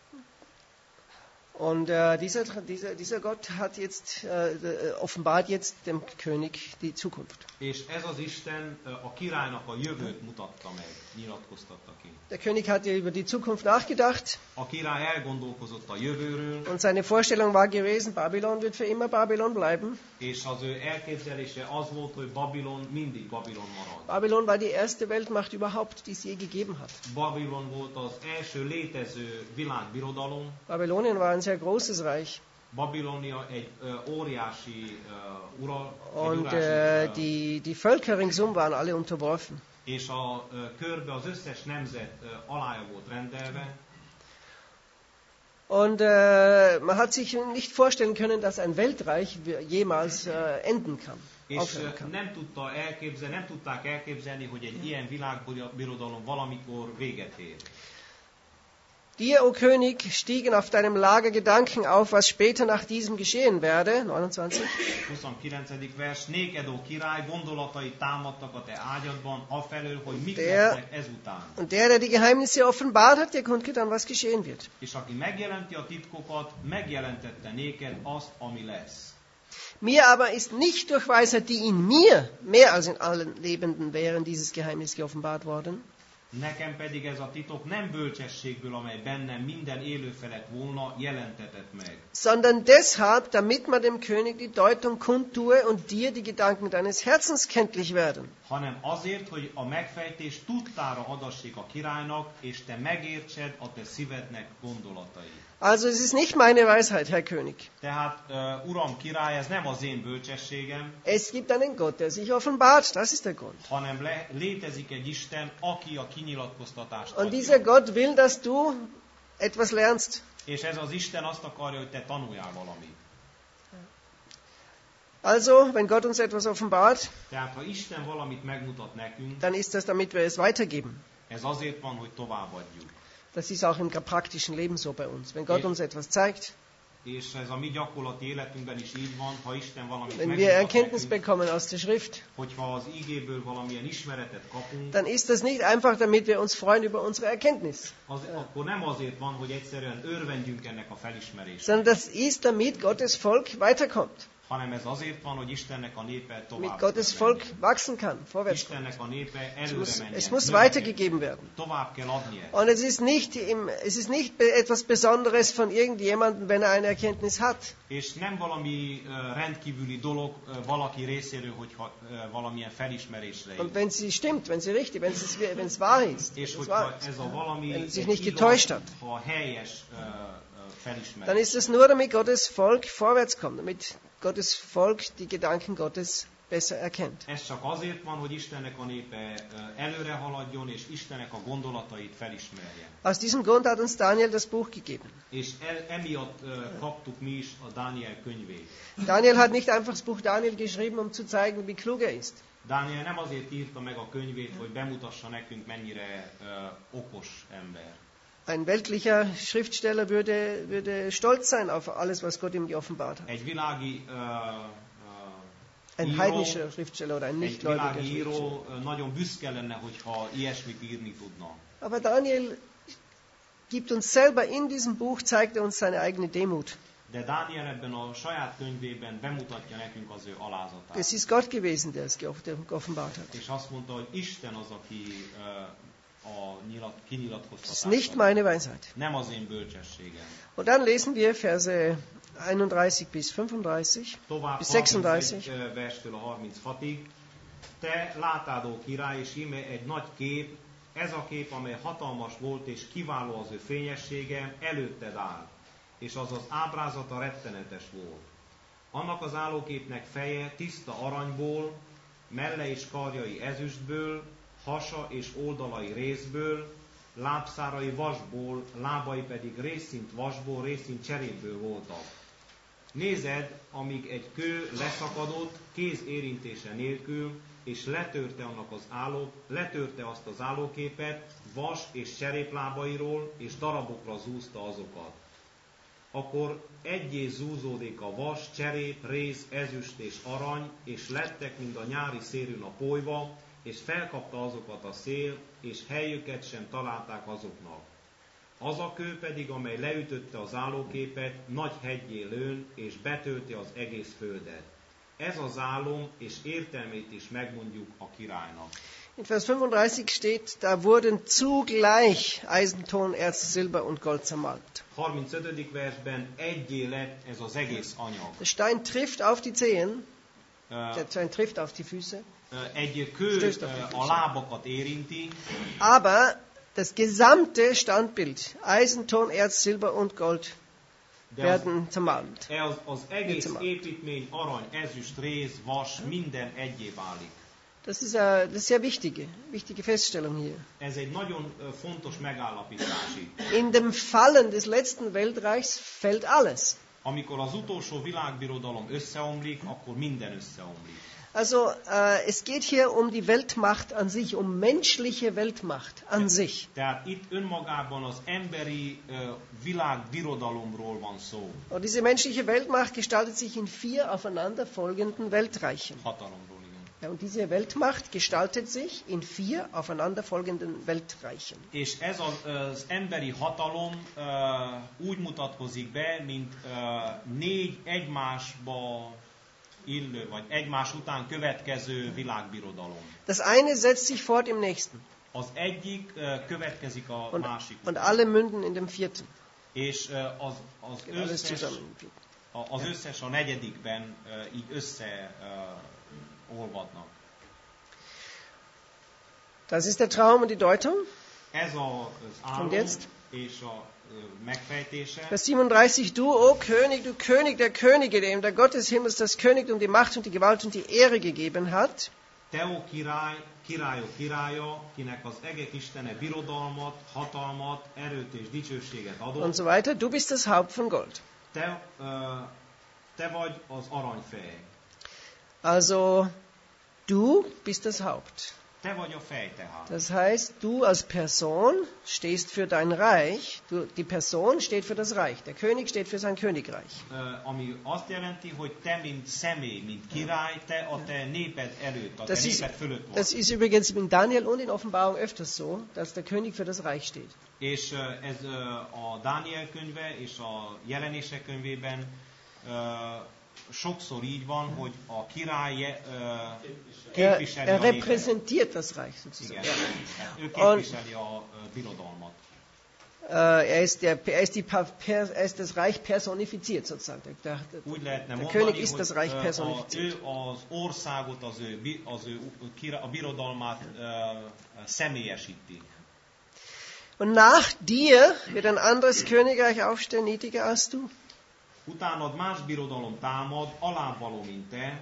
[SPEAKER 1] Und äh, dieser, dieser, dieser Gott hat jetzt, äh, offenbart jetzt dem König die Zukunft.
[SPEAKER 2] És ez az Isten a királynak a jövőt mutatta meg, nyilatkoztatta ki.
[SPEAKER 1] Der König hat ja über die Zukunft nachgedacht.
[SPEAKER 2] A király elgondolkozott a jövőről.
[SPEAKER 1] Und seine Vorstellung war gewesen, Babylon wird für immer Babylon bleiben.
[SPEAKER 2] És az ő elképzelése az volt, hogy Babilon mindig Babilon marad.
[SPEAKER 1] Babylon war die erste Weltmacht überhaupt, die es je gegeben hat.
[SPEAKER 2] Babilon volt az első létező világbirodalom.
[SPEAKER 1] Babylonien war ein sehr großes Reich.
[SPEAKER 2] Babilonia egy uh, óriási uh, ura,
[SPEAKER 1] Und
[SPEAKER 2] óriási,
[SPEAKER 1] äh,
[SPEAKER 2] uh,
[SPEAKER 1] die, die Völker ringsum waren alle unterworfen.
[SPEAKER 2] És a uh, körbe az összes nemzet uh, alája volt rendelve.
[SPEAKER 1] Und äh, man hat sich nicht vorstellen können, dass ein Weltreich jemals äh, enden kann.
[SPEAKER 2] És nem, tudta elképzelni, nem tudták elképzelni, hogy egy ilyen világbirodalom valamikor véget ér.
[SPEAKER 1] Dir, o König, stiegen auf deinem Lager Gedanken auf, was später nach diesem geschehen werde. neunundzwanzig.
[SPEAKER 2] huszonkilencedik vers. Néked, ó király, gondolatai támadtak a te ágyadban, afelől, hogy mit
[SPEAKER 1] der,
[SPEAKER 2] lesznek ezután.
[SPEAKER 1] Und der, der die Geheimnisse offenbart hat, der kundgetan, was geschehen wird.
[SPEAKER 2] És aki megjelenti a titkokat, megjelentette néked azt, ami lesz.
[SPEAKER 1] Mir aber ist nicht durch Weisheit, die in mir mehr als in allen Lebenden wären, dieses Geheimnis geoffenbart worden.
[SPEAKER 2] Nekem pedig ez a titok nem bölcsességből, amely bennem minden élő felett volna, jelentetett meg.
[SPEAKER 1] Sondern deshalb, damit man dem König die Deutung kundtue und dir die Gedanken deines Herzens kenntlich werden.
[SPEAKER 2] Hanem azért, hogy a megfejtés tudtára adassék a királynak, és te megértsed a te szívednek gondolatait.
[SPEAKER 1] Also es ist nicht meine Weisheit, Herr König.
[SPEAKER 2] Tehát, uh, uram király, ez nem az én bölcsességem,
[SPEAKER 1] Es gibt einen Gott, der sich offenbart. Das ist der Grund.
[SPEAKER 2] hanem le, létezik egy Isten, aki a kinyilatkoztatást
[SPEAKER 1] Und
[SPEAKER 2] adja.
[SPEAKER 1] dieser Gott will, dass du etwas lernst.
[SPEAKER 2] És ez az Isten azt akarja, hogy te tanuljál valamit.
[SPEAKER 1] Also, wenn Gott uns etwas offenbart,
[SPEAKER 2] Tehát, ha Isten valamit megmutat nekünk,
[SPEAKER 1] dann ist das, damit wir es weitergeben.
[SPEAKER 2] ez azért van, hogy továbbadjuk.
[SPEAKER 1] Das ist auch im praktischen Leben so bei uns. Wenn Gott uns etwas zeigt,
[SPEAKER 2] És ez a mi gyakorlati életünkben is így van, ha Isten valamit
[SPEAKER 1] wenn wir
[SPEAKER 2] megmutat
[SPEAKER 1] Erkenntnis
[SPEAKER 2] nekünk,
[SPEAKER 1] bekommen aus der Schrift,
[SPEAKER 2] hogyha az ígéből valamilyen ismeretet kapunk,
[SPEAKER 1] dann ist das nicht einfach, damit wir uns freuen über unsere Erkenntnis,
[SPEAKER 2] az, akkor nem azért van, hogy egyszerűen örvendjünk ennek a felismerésnek,
[SPEAKER 1] sondern das ist, damit Gottes Volk weiterkommt,
[SPEAKER 2] hanem ez azért van, hogy Istennek a népe
[SPEAKER 1] damit
[SPEAKER 2] tovább
[SPEAKER 1] Gottes
[SPEAKER 2] tud
[SPEAKER 1] Volk
[SPEAKER 2] menni.
[SPEAKER 1] wachsen kann, vorwärts kommt.
[SPEAKER 2] Istennek a népe
[SPEAKER 1] Es
[SPEAKER 2] előre
[SPEAKER 1] muss,
[SPEAKER 2] menjen.
[SPEAKER 1] es muss
[SPEAKER 2] növekedjen.
[SPEAKER 1] weitergegeben werden.
[SPEAKER 2] Tovább kell adnie.
[SPEAKER 1] Und es ist nicht, im, es ist nicht be- etwas Besonderes von irgendjemandem, wenn er eine Erkenntnis hat.
[SPEAKER 2] És nem valami uh, rendkívüli dolog uh, valaki részéről, hogyha uh, valamilyen felismerésre
[SPEAKER 1] Und
[SPEAKER 2] jut.
[SPEAKER 1] wenn sie stimmt, wenn sie richtig, wenn es, wenn es wahr ist,
[SPEAKER 2] És
[SPEAKER 1] wenn es
[SPEAKER 2] hogyha
[SPEAKER 1] wahr ist,
[SPEAKER 2] ez a valami
[SPEAKER 1] wenn er sich
[SPEAKER 2] egy
[SPEAKER 1] nicht
[SPEAKER 2] igaz,
[SPEAKER 1] getäuscht hat,
[SPEAKER 2] ha helyes uh, uh,
[SPEAKER 1] dann
[SPEAKER 2] felismerés,
[SPEAKER 1] ist es nur, damit Gottes Volk vorwärts kommt, damit Gottes Volk die Gedanken Gottes besser erkennt.
[SPEAKER 2] ez csak azért van, hogy Istennek a népe uh, előre haladjon, és Istennek a gondolatait felismerje.
[SPEAKER 1] Aus diesem Grund hat uns Daniel das Buch gegeben.
[SPEAKER 2] És el, emiatt uh, kaptuk mi is a Dániel könyvét.
[SPEAKER 1] Daniel hat nicht einfach das Buch Daniel geschrieben, um zu zeigen, wie klug er ist.
[SPEAKER 2] Dániel nem azért írta meg a könyvét, hogy bemutassa nekünk, mennyire uh, okos ember.
[SPEAKER 1] Ein weltlicher Schriftsteller würde, würde stolz sein auf alles, was Gott ihm geoffenbart hat.
[SPEAKER 2] Egy világi uh, uh,
[SPEAKER 1] Ein
[SPEAKER 2] író,
[SPEAKER 1] heidnischer Schriftsteller oder ein
[SPEAKER 2] egy
[SPEAKER 1] nichtgläubiger
[SPEAKER 2] világi
[SPEAKER 1] Schriftsteller.
[SPEAKER 2] író uh, nagyon büszke lenne, hogyha ilyesmit írni tudna.
[SPEAKER 1] Aber Daniel gibt uns selber in diesem Buch, zeigt er uns seine eigene Demut.
[SPEAKER 2] De Dániel ebben a saját könyvében bemutatja nekünk az ő alázatát.
[SPEAKER 1] Es ist Gott gewesen, der es geoffenbart hat.
[SPEAKER 2] És azt mondta, hogy Isten az, aki uh, a nyilat,
[SPEAKER 1] Das ist
[SPEAKER 2] kinyilatkoztatást
[SPEAKER 1] nicht
[SPEAKER 2] ad.
[SPEAKER 1] meine Weisheit.
[SPEAKER 2] Nem az én bölcsességem.
[SPEAKER 1] Und dann lesen wir Verse einunddreißig bis fünfunddreißig,
[SPEAKER 2] Tovább
[SPEAKER 1] bis sechsunddreißig.
[SPEAKER 2] harmincegy verstől a harminchatig. Te látád, ó király, és íme egy nagy kép, ez a kép, amely hatalmas volt és kiváló az ő fényessége, előtted áll, és az az ábrázata rettenetes volt. Annak az állóképnek feje tiszta aranyból, melle és karjai ezüstből, hasa és oldalai rézből, lábszárai vasból, lábai pedig részint vasból, részint cserépből voltak. Nézed, amíg egy kő leszakadott, kéz érintése nélkül, és letörte annak az álló, letörte azt az állóképet vas és cseréplábairól, és darabokra zúzta azokat. Akkor egyé zúzódik a vas, cserép, réz, ezüst és arany, és lettek, mint a nyári szélűn a polyva, és felkapta azokat a szél, és helyüket sem találták azoknak. Az a kő pedig, amely leütötte az állóképet, nagy heggyé lőn, és betölti az egész földet. Ez az álom, és értelmét is megmondjuk a királynak.
[SPEAKER 1] In Vers fünfunddreißig steht, da wurden zugleich Eisenton, Erz, Silber und Gold zermalmt.
[SPEAKER 2] harmincötödik versben egyé lett ez az egész anyag.
[SPEAKER 1] Der Stein trifft auf die Zehen,
[SPEAKER 2] Uh,
[SPEAKER 1] der Stein trifft auf die Füße,
[SPEAKER 2] uh, Egy kő
[SPEAKER 1] Stößt auf die
[SPEAKER 2] uh,
[SPEAKER 1] Füße.
[SPEAKER 2] a lábakat érinti,
[SPEAKER 1] aber das gesamte Standbild, Eisenton, Erz, Silber und Gold,
[SPEAKER 2] de az,
[SPEAKER 1] werden zermalmt.
[SPEAKER 2] az, az egész
[SPEAKER 1] Mit
[SPEAKER 2] építmény arany, ezüst, réz, vas, minden egyé válik.
[SPEAKER 1] Das ist eine, das ist eine wichtige, wichtige Feststellung hier.
[SPEAKER 2] Ez egy nagyon uh, fontos megállapítás itt.
[SPEAKER 1] In dem Fallen des letzten Weltreichs fällt alles.
[SPEAKER 2] Amikor az utolsó világbirodalom összeomlik, akkor minden összeomlik.
[SPEAKER 1] Also äh, es geht hier um die Weltmacht an sich, um menschliche Weltmacht an sich.
[SPEAKER 2] Tehát itt önmagában az emberi uh, világbirodalomról van szó.
[SPEAKER 1] Und diese menschliche Weltmacht gestaltet sich in vier aufeinanderfolgenden Weltreichen.
[SPEAKER 2] Hatalomról, igen.
[SPEAKER 1] Ja, und diese Weltmacht gestaltet sich in vier aufeinanderfolgenden Weltreichen.
[SPEAKER 2] És ez az, az emberi hatalom uh, úgy mutatkozik be, mint uh, négy egymásba illő, vagy egymás után következő világbirodalom.
[SPEAKER 1] Das eine setzt sich fort im nächsten.
[SPEAKER 2] Az egyik uh, következik a
[SPEAKER 1] Und,
[SPEAKER 2] másik
[SPEAKER 1] und
[SPEAKER 2] után.
[SPEAKER 1] alle münden in dem vierten.
[SPEAKER 2] És uh, az, az,
[SPEAKER 1] Alles
[SPEAKER 2] összes,
[SPEAKER 1] zusammen.
[SPEAKER 2] a, az összes a negyedikben uh, így össze uh, olvadnak.
[SPEAKER 1] Das ist der Traum und die Deutung.
[SPEAKER 2] Ez a, az álom
[SPEAKER 1] Und jetzt?
[SPEAKER 2] és a uh, megfejtése.
[SPEAKER 1] Vers siebenunddreißig, du, o König, du König der Könige, dem der Gott des Himmels das Königtum, die Macht und die Gewalt und die Ehre gegeben hat.
[SPEAKER 2] Te, ó király, királyok királya, kinek az egek Istene birodalmat, hatalmat, erőt és dicsőséget adott.
[SPEAKER 1] Und so weiter. Du bist das Haupt von Gold.
[SPEAKER 2] Te, uh, te vagy az aranyfej.
[SPEAKER 1] Also, du bist das Haupt.
[SPEAKER 2] Te vagy a fej tehát.
[SPEAKER 1] Das heißt, du als Person stehst für dein Reich. Du, die Person steht für das Reich. Der König steht für sein Königreich.
[SPEAKER 2] Uh, ami azt jelenti, hogy te, mint személy, mint király, te a te néped előtt, a te
[SPEAKER 1] Das ist,
[SPEAKER 2] néped fölött vagy.
[SPEAKER 1] das ist übrigens in Daniel und in Offenbarung öfters so, dass der König für das Reich steht.
[SPEAKER 2] És uh, ez uh, a Dániel könyve és a jelenések könyvében uh, sokszor így van, hogy a király uh,
[SPEAKER 1] Er,
[SPEAKER 2] képviseli
[SPEAKER 1] er
[SPEAKER 2] a népet.
[SPEAKER 1] repräsentiert das Reich sozusagen.
[SPEAKER 2] Igen, ő képviseli a uh, birodalmat.
[SPEAKER 1] Äh, er, ist der, er, ist die, per, er ist das Reich personifiziert sozusagen. Der, der,
[SPEAKER 2] Úgy lehetne
[SPEAKER 1] der
[SPEAKER 2] mondani,
[SPEAKER 1] König ist
[SPEAKER 2] hogy
[SPEAKER 1] das Reich
[SPEAKER 2] uh, a,
[SPEAKER 1] personifiziert.
[SPEAKER 2] ő az országot, az ő, bi- az ő kira- a birodalmát uh, személyesíti.
[SPEAKER 1] Und nach dir wird ein anderes Königreich aufstehen, niedriger als du.
[SPEAKER 2] Utánad más birodalom támad, alávaló, mint te,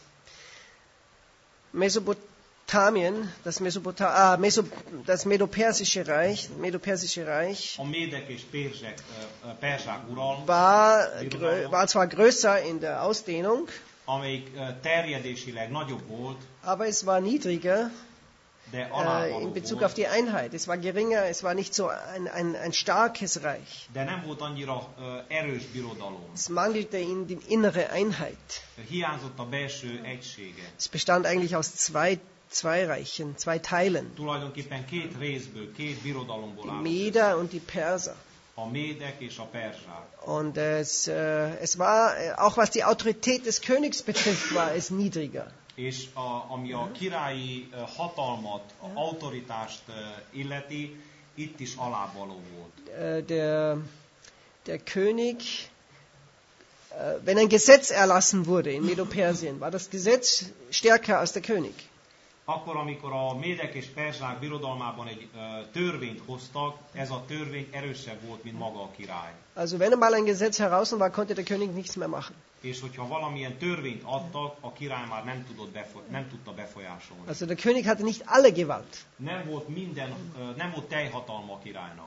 [SPEAKER 1] Mesopotamien, das, Mesopota ah, Meso das Medo-Persische Reich, Medo-Persische Reich
[SPEAKER 2] a médek és pérzsek, uh, uh, perzsák uralma,
[SPEAKER 1] war, grö war zwar größer in der Ausdehnung,
[SPEAKER 2] amelyik uh, terjedésileg nagyobb volt,
[SPEAKER 1] aber es war niedriger
[SPEAKER 2] de
[SPEAKER 1] äh,
[SPEAKER 2] alávaló
[SPEAKER 1] in Bezug
[SPEAKER 2] volt,
[SPEAKER 1] auf die Einheit. Es war geringer, es war nicht so ein, ein, ein starkes Reich.
[SPEAKER 2] de nem volt annyira uh, erős birodalom.
[SPEAKER 1] Es mangelte in die innere Einheit.
[SPEAKER 2] Hiányzott a belső egysége.
[SPEAKER 1] Es bestand eigentlich aus zwei, zwei Reichen, zwei Teilen.
[SPEAKER 2] Tulajdonképpen két részből, két birodalomból
[SPEAKER 1] Die
[SPEAKER 2] áll.
[SPEAKER 1] Meder und die Perser.
[SPEAKER 2] A médek és a perzsák.
[SPEAKER 1] Und es, äh, es war, äh, auch was die Autorität des Königs betrifft, war es niedriger.
[SPEAKER 2] És a, ami a királyi uh, hatalmat, a autoritást uh, illeti, itt is alávaló volt.
[SPEAKER 1] Äh, der, der König, äh, wenn ein Gesetz erlassen wurde in Medo-Persien, war das Gesetz stärker als der König.
[SPEAKER 2] Akkor, amikor a médek és perzsák birodalmában egy uh, törvényt hoztak, ez a törvény erősebb volt, mint maga a király.
[SPEAKER 1] Also wenn einmal ein Gesetz heraus war, konnte der König nichts mehr machen.
[SPEAKER 2] És hogyha valamilyen törvényt adtak, a király már nem, tudott befo- nem tudta befolyásolni.
[SPEAKER 1] Also der König hatte nicht alle Gewalt.
[SPEAKER 2] Nem volt minden, uh, nem volt teljhatalma a királynak.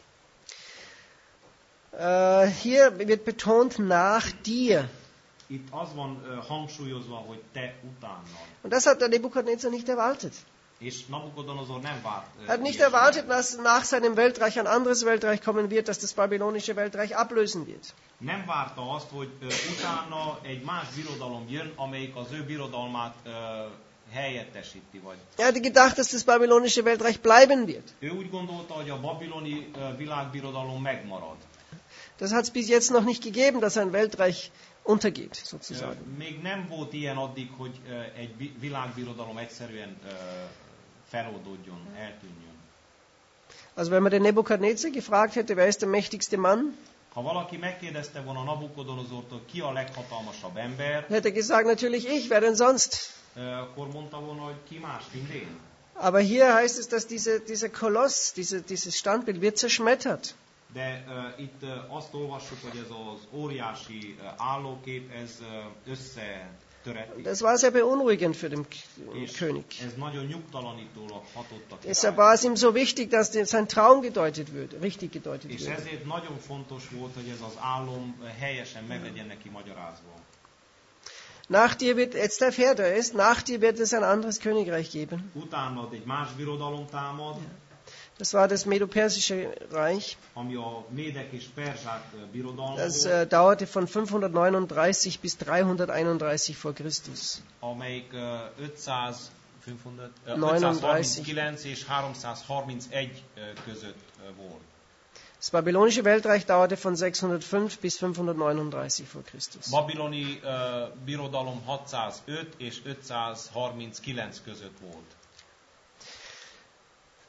[SPEAKER 1] Äh, hier wird betont nach dir.
[SPEAKER 2] Itt az van uh, hangsúlyozva, hogy te utánad.
[SPEAKER 1] Und das hat der Nebukadnezar nicht erwartet.
[SPEAKER 2] És Nabukodonozor nem várt. Uh,
[SPEAKER 1] Er hat nicht
[SPEAKER 2] ilyesmit.
[SPEAKER 1] erwartet, dass nach seinem Weltreich ein anderes Weltreich kommen wird, das das babylonische Weltreich ablösen wird.
[SPEAKER 2] Nem várta azt, hogy uh, utána egy más birodalom jön, amelyik az ő birodalmát uh, helyettesíti. Vagy.
[SPEAKER 1] Er hatte gedacht, dass das babylonische Weltreich bleiben wird.
[SPEAKER 2] Ő úgy gondolta, hogy a babiloni uh, világbirodalom megmarad.
[SPEAKER 1] Das hat es bis jetzt noch nicht gegeben, dass ein Weltreich untergeht,
[SPEAKER 2] Uh,
[SPEAKER 1] sozusagen.
[SPEAKER 2] még nem volt ilyen addig, hogy uh, egy bi- világbirodalom egyszerűen uh, feloldódjon, eltűnjön.
[SPEAKER 1] Also wenn man den Nebukadnezar gefragt hätte, wer ist der mächtigste Mann,
[SPEAKER 2] Ha valaki megkérdezte volna Nabukodonozortól, ki a leghatalmasabb ember,
[SPEAKER 1] hätte er gesagt, natürlich ich, wer denn sonst?
[SPEAKER 2] uh, akkor mondta volna, hogy ki más, mint én.
[SPEAKER 1] Aber hier heißt es, dass diese, dieser Koloss, diese, dieses Standbild wird zerschmettert.
[SPEAKER 2] De uh, itt uh, azt olvassuk, hogy ez az óriási uh, állókép, ez uh, összetöretik.
[SPEAKER 1] Das war sehr beunruhigend für den K-
[SPEAKER 2] És
[SPEAKER 1] König.
[SPEAKER 2] ez nagyon nyugtalanítólag hatott a
[SPEAKER 1] Deshalb
[SPEAKER 2] királyra.
[SPEAKER 1] war es ihm so wichtig, dass der- sein Traum gedeutet wird, richtig gedeutet
[SPEAKER 2] És
[SPEAKER 1] wird.
[SPEAKER 2] ezért nagyon fontos volt, hogy ez az álom uh, helyesen meg legyen neki magyarázva.
[SPEAKER 1] Nach dir wird, jetzt erfährt er es, nach dir wird es ein anderes Königreich geben.
[SPEAKER 2] Utánad egy más birodalom támad,
[SPEAKER 1] Das war das Medo-Persische Reich.
[SPEAKER 2] ami a médek és perzsák uh, birodalma
[SPEAKER 1] Das
[SPEAKER 2] volt,
[SPEAKER 1] äh, dauerte von fünfhundertneununddreißig bis dreihunderteinunddreißig vor Christus.
[SPEAKER 2] amelyik uh, ötszáz, fünfhundert, uh,
[SPEAKER 1] neununddreißig.
[SPEAKER 2] ötszázharminckilenc és háromszázharmincegy uh, között uh, volt.
[SPEAKER 1] Das babylonische Weltreich dauerte von sechshundertfünf bis fünfhundertneununddreißig vor Christus.
[SPEAKER 2] Babiloni uh, birodalom hatszázöt és ötszázharminckilenc között volt.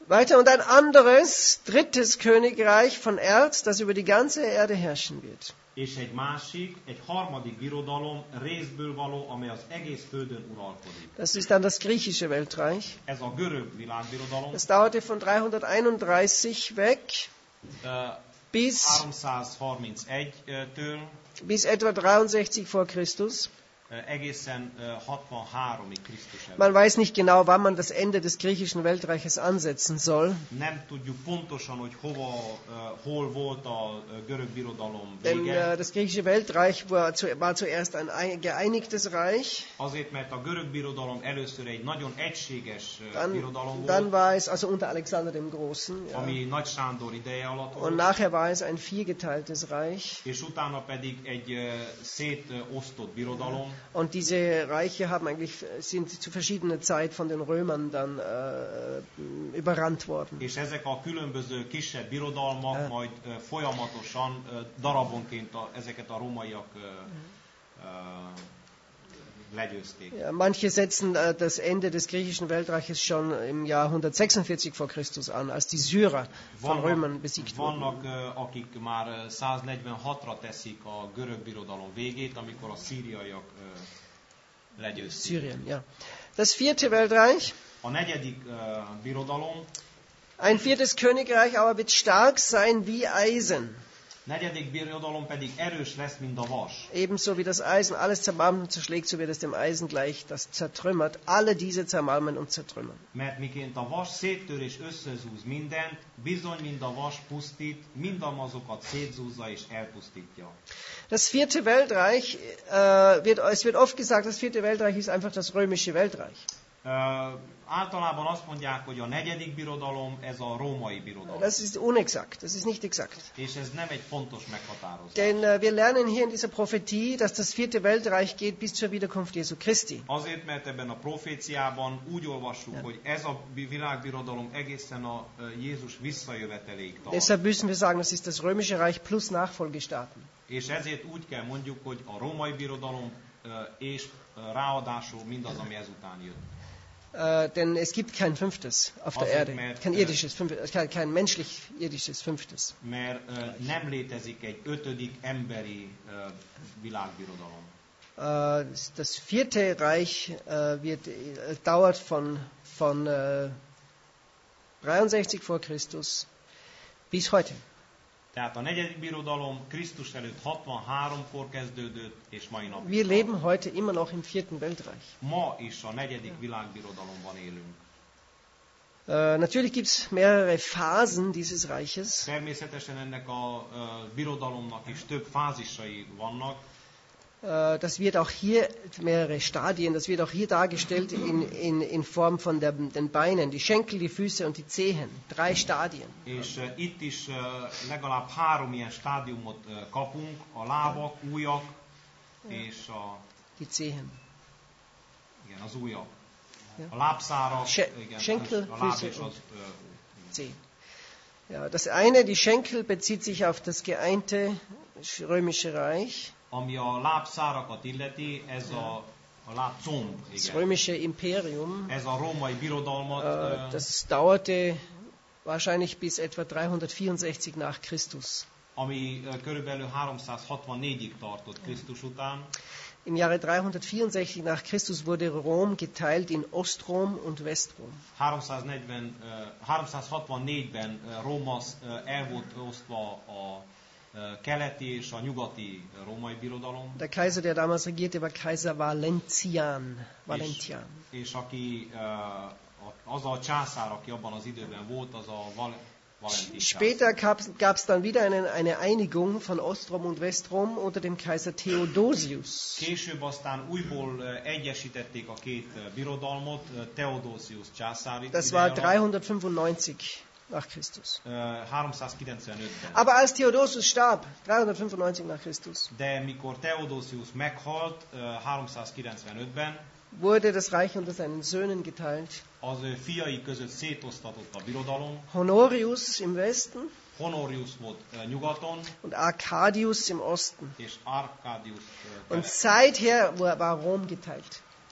[SPEAKER 1] Weiter, und ein anderes, drittes Königreich von Erz, das über die ganze Erde herrschen wird.
[SPEAKER 2] És egy másik, egy harmadik birodalom részből való, amely az egész földön uralkodik.
[SPEAKER 1] Das ist dann das griechische Weltreich.
[SPEAKER 2] Ez a görög világbirodalom.
[SPEAKER 1] Das dauerte von dreihunderteinunddreißig weg
[SPEAKER 2] Uh,
[SPEAKER 1] bis,
[SPEAKER 2] háromszázharmincegytől
[SPEAKER 1] bis etwa dreiundsechzig vor Christus.
[SPEAKER 2] uh, egészen uh, hatvanháromig Krisztus előtt.
[SPEAKER 1] Man weiß nicht genau, wann man das Ende des griechischen Weltreiches ansetzen soll.
[SPEAKER 2] Nem tudjuk pontosan, hogy hova, uh, hol volt a uh, görög birodalom
[SPEAKER 1] Denn
[SPEAKER 2] vége.
[SPEAKER 1] äh, das griechische Weltreich war, zu, war zuerst ein ein geeinigtes Reich.
[SPEAKER 2] Azért, mert a görög birodalom először egy nagyon egységes uh,
[SPEAKER 1] Dann,
[SPEAKER 2] birodalom
[SPEAKER 1] dann
[SPEAKER 2] volt,
[SPEAKER 1] war es, also unter Alexander dem Großen. Ja.
[SPEAKER 2] ami Nagy Sándor ideje alatt
[SPEAKER 1] Und
[SPEAKER 2] volt,
[SPEAKER 1] nachher war es ein viergeteiltes Reich.
[SPEAKER 2] és utána pedig egy uh, szétosztott birodalom,
[SPEAKER 1] Und diese Reiche haben eigentlich, sind zu verschiedener Zeit von den Römern dann äh, überrannt worden.
[SPEAKER 2] és ezek a különböző kisebb birodalmak majd uh, folyamatosan uh, darabonként a, ezeket a rómaiak uh, uh, legyőzték.
[SPEAKER 1] Ja, manche setzen äh, das Ende des griechischen Weltreiches schon im Jahr hundertsechsundvierzig vor Christus an, als die Syrer von Römern besiegt wurden.
[SPEAKER 2] Vannak, uh, akik már uh, száznegyvenhatra teszik a görög birodalom végét, amikor a szíriaiak uh, legyőzték.
[SPEAKER 1] Syrien, ja. Das vierte Weltreich,
[SPEAKER 2] A negyedik uh, birodalom,
[SPEAKER 1] ein viertes Königreich, aber wird stark sein wie Eisen.
[SPEAKER 2] negyedik birodalom pedig erős lesz, mint a vas.
[SPEAKER 1] Ebenso wie das Eisen alles zermalmt und zerschlägt, so wird es dem Eisen gleich, das zertrümmert. Alle diese zermalmen und zertrümmern.
[SPEAKER 2] Mert miként a vas széttör és összezúz mindent, bizony mind a vas pusztít, mindamazokat szétzúzza és elpusztítja.
[SPEAKER 1] Das vierte Weltreich, äh, wird, es wird oft gesagt, das vierte Weltreich ist einfach das römische Weltreich.
[SPEAKER 2] Uh, általában azt mondják, hogy a negyedik birodalom, ez a római birodalom.
[SPEAKER 1] Das ist unexakt, das ist nicht exakt.
[SPEAKER 2] És ez nem egy pontos meghatározás.
[SPEAKER 1] Denn äh, wir lernen hier in dieser Prophetie, dass das vierte Weltreich geht bis zur Wiederkunft Jesu Christi.
[SPEAKER 2] Azért, mert ebben a proféciában úgy olvassuk,
[SPEAKER 1] Ja.
[SPEAKER 2] hogy ez a világbirodalom egészen a uh, Jézus visszajöveteléig tart.
[SPEAKER 1] Deshalb müssen wir sagen, das ist das römische Reich plus Nachfolgestaaten.
[SPEAKER 2] És ezért úgy kell mondjuk, hogy a római birodalom uh, és uh, ráadásul mindaz, ami ezután jött.
[SPEAKER 1] Äh, denn es gibt kein fünftes auf der
[SPEAKER 2] Also,
[SPEAKER 1] Erde,
[SPEAKER 2] mit,
[SPEAKER 1] kein
[SPEAKER 2] äh,
[SPEAKER 1] irdisches, fünftes, kein, kein menschlich-irdisches fünftes.
[SPEAKER 2] Mert uh, nem létezik egy ötödik emberi uh, világbirodalom.
[SPEAKER 1] Äh, das vierte Reich äh, wird, äh, dauert von, von äh, dreiundsechzig vor Christus bis heute.
[SPEAKER 2] Tehát a negyedik birodalom Krisztus előtt hatvanháromkor kezdődött, és mai napig.
[SPEAKER 1] Wir leben heute immer noch im vierten Weltreich.
[SPEAKER 2] Ma is a negyedik világbirodalomban élünk.
[SPEAKER 1] Äh, natürlich gibt es mehrere Phasen dieses Reiches.
[SPEAKER 2] Természetesen ennek a uh, birodalomnak is több fázisai vannak.
[SPEAKER 1] Äh, das wird auch hier, mehrere Stadien, das wird auch hier dargestellt in, in, in Form von der, den Beinen, die Schenkel, die Füße und die Zehen. Drei Stadien.
[SPEAKER 2] És uh, itt is uh, legalább három ilyen stádiumot uh, kapunk, a lábak, ujjak és a,
[SPEAKER 1] Die Zehen.
[SPEAKER 2] igen, az ujjak.
[SPEAKER 1] Ja.
[SPEAKER 2] A lábszárak,
[SPEAKER 1] Schen-
[SPEAKER 2] igen,
[SPEAKER 1] Schenkel,
[SPEAKER 2] a láb
[SPEAKER 1] Füße
[SPEAKER 2] és az,
[SPEAKER 1] und
[SPEAKER 2] uh,
[SPEAKER 1] Zehen. Ja, das eine, die Schenkel, bezieht sich auf das geeinte römische Reich.
[SPEAKER 2] ami a lábszárakat illeti, ez a, a lábcomb,
[SPEAKER 1] Das
[SPEAKER 2] igen.
[SPEAKER 1] römische Imperium.
[SPEAKER 2] Ez a római birodalmat,
[SPEAKER 1] Äh,
[SPEAKER 2] uh,
[SPEAKER 1] das dauerte wahrscheinlich bis etwa dreihundertvierundsechzig nach Christus.
[SPEAKER 2] ami uh, körülbelül háromszázhatvannégyig tartott Krisztus után.
[SPEAKER 1] Im Jahre dreihundertvierundsechzig nach Christus wurde Rom geteilt in Ostrom und Westrom.
[SPEAKER 2] háromszáznegyven, uh, háromszázhatvannégyben uh, Róma uh, el volt osztva a uh, keleti és a nyugati római birodalom.
[SPEAKER 1] Der Kaiser, der damals regierte, war Kaiser Valentian. Valentian.
[SPEAKER 2] És, és aki, uh, az a császár, aki abban az időben volt, az a Val- Valentin császár.
[SPEAKER 1] Später gab es dann wieder eine, eine Einigung von Ostrom und Westrom unter dem Kaiser Theodosius.
[SPEAKER 2] Később aztán újból uh, egyesítették a két uh, birodalmot, uh, Theodosius császár
[SPEAKER 1] Das
[SPEAKER 2] ideje
[SPEAKER 1] war
[SPEAKER 2] alatt,
[SPEAKER 1] dreihundertfünfundneunzig nach Christus.
[SPEAKER 2] uh, háromszázkilencvenötben.
[SPEAKER 1] Aber als Theodosius starb, dreihundertfünfundneunzig nach Christus,
[SPEAKER 2] De mikor Theodosius meghalt uh, háromszázkilencvenötben,
[SPEAKER 1] wurde das Reich unter seinen Söhnen geteilt.
[SPEAKER 2] az ő fiai között szétosztatott a birodalom.
[SPEAKER 1] Honorius im Westen
[SPEAKER 2] Honorius volt uh, nyugaton,
[SPEAKER 1] und Arcadius im Osten.
[SPEAKER 2] és Arcadius uh,
[SPEAKER 1] Und
[SPEAKER 2] kelet.
[SPEAKER 1] seither war Rom geteilt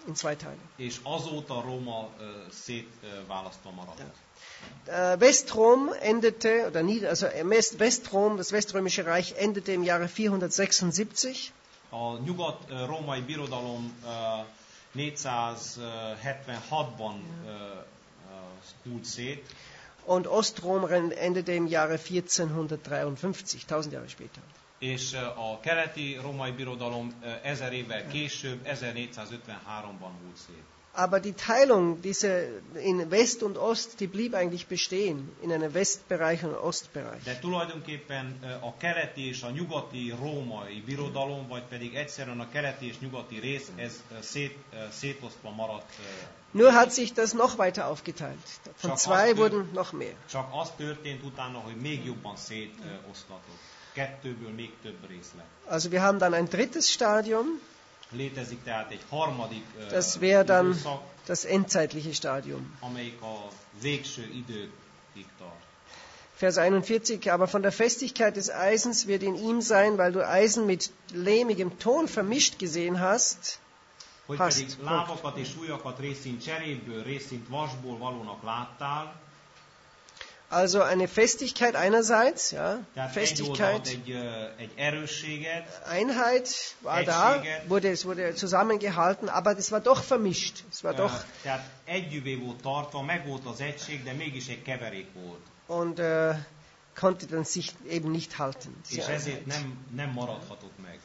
[SPEAKER 1] in zwei Teile.
[SPEAKER 2] És azóta Róma uh, szétválasztva maradt.
[SPEAKER 1] Ja. Äh, Westrom endete, oder nie, also Westrom, das Weströmische Reich endete im Jahre vierhundertsechsundsiebzig.
[SPEAKER 2] A nyugat-római birodalom uh, négyszázhetvenhatban uh, uh, hult szét.
[SPEAKER 1] Und Ostrom endete im Jahre vierzehnhundertdreiundfünfzig, tausend Jahre später.
[SPEAKER 2] És a keleti római birodalom ezer évvel később, ezernégyszázötvenháromban hult szét.
[SPEAKER 1] Aber die Teilung diese in West und Ost, die blieb eigentlich bestehen, in einem Westbereich und Ostbereich.
[SPEAKER 2] De tulajdonképpen a keleti és a nyugati római birodalom, vagy pedig egyszerűen a keleti és nyugati rész, ez szét, szétosztva maradt.
[SPEAKER 1] Nur hat sich das noch weiter aufgeteilt. Von zwei wurden noch mehr.
[SPEAKER 2] Csak az történt utána, hogy még jobban szétosztatott. Kettőből még több rész lett.
[SPEAKER 1] Also wir haben dann ein drittes Stadium.
[SPEAKER 2] Létezik tehát egy harmadik uh,
[SPEAKER 1] das wäre dann
[SPEAKER 2] időszak,
[SPEAKER 1] das endzeitliche Stadium.
[SPEAKER 2] Amelyik a végső időkig tart.
[SPEAKER 1] Vers einundvierzig, aber von der Festigkeit des Eisens wird in ihm sein, weil du Eisen mit lehmigem Ton vermischt gesehen hast.
[SPEAKER 2] Hogy pedig lábakat és ujjakat részint cseréből, részint vasból valónak láttál.
[SPEAKER 1] Also eine Festigkeit einerseits, ja,
[SPEAKER 2] Tehát
[SPEAKER 1] Festigkeit,
[SPEAKER 2] egy, egy erősséget,
[SPEAKER 1] Einheit war da, wurde, es wurde zusammengehalten, aber es war doch vermischt. Es war doch,
[SPEAKER 2] tehát együvé volt tartva, meg volt az egység, de mégis egy keverék volt.
[SPEAKER 1] Und äh, konnte dann sich eben nicht halten.
[SPEAKER 2] És ezért nem, nem maradhatott meg.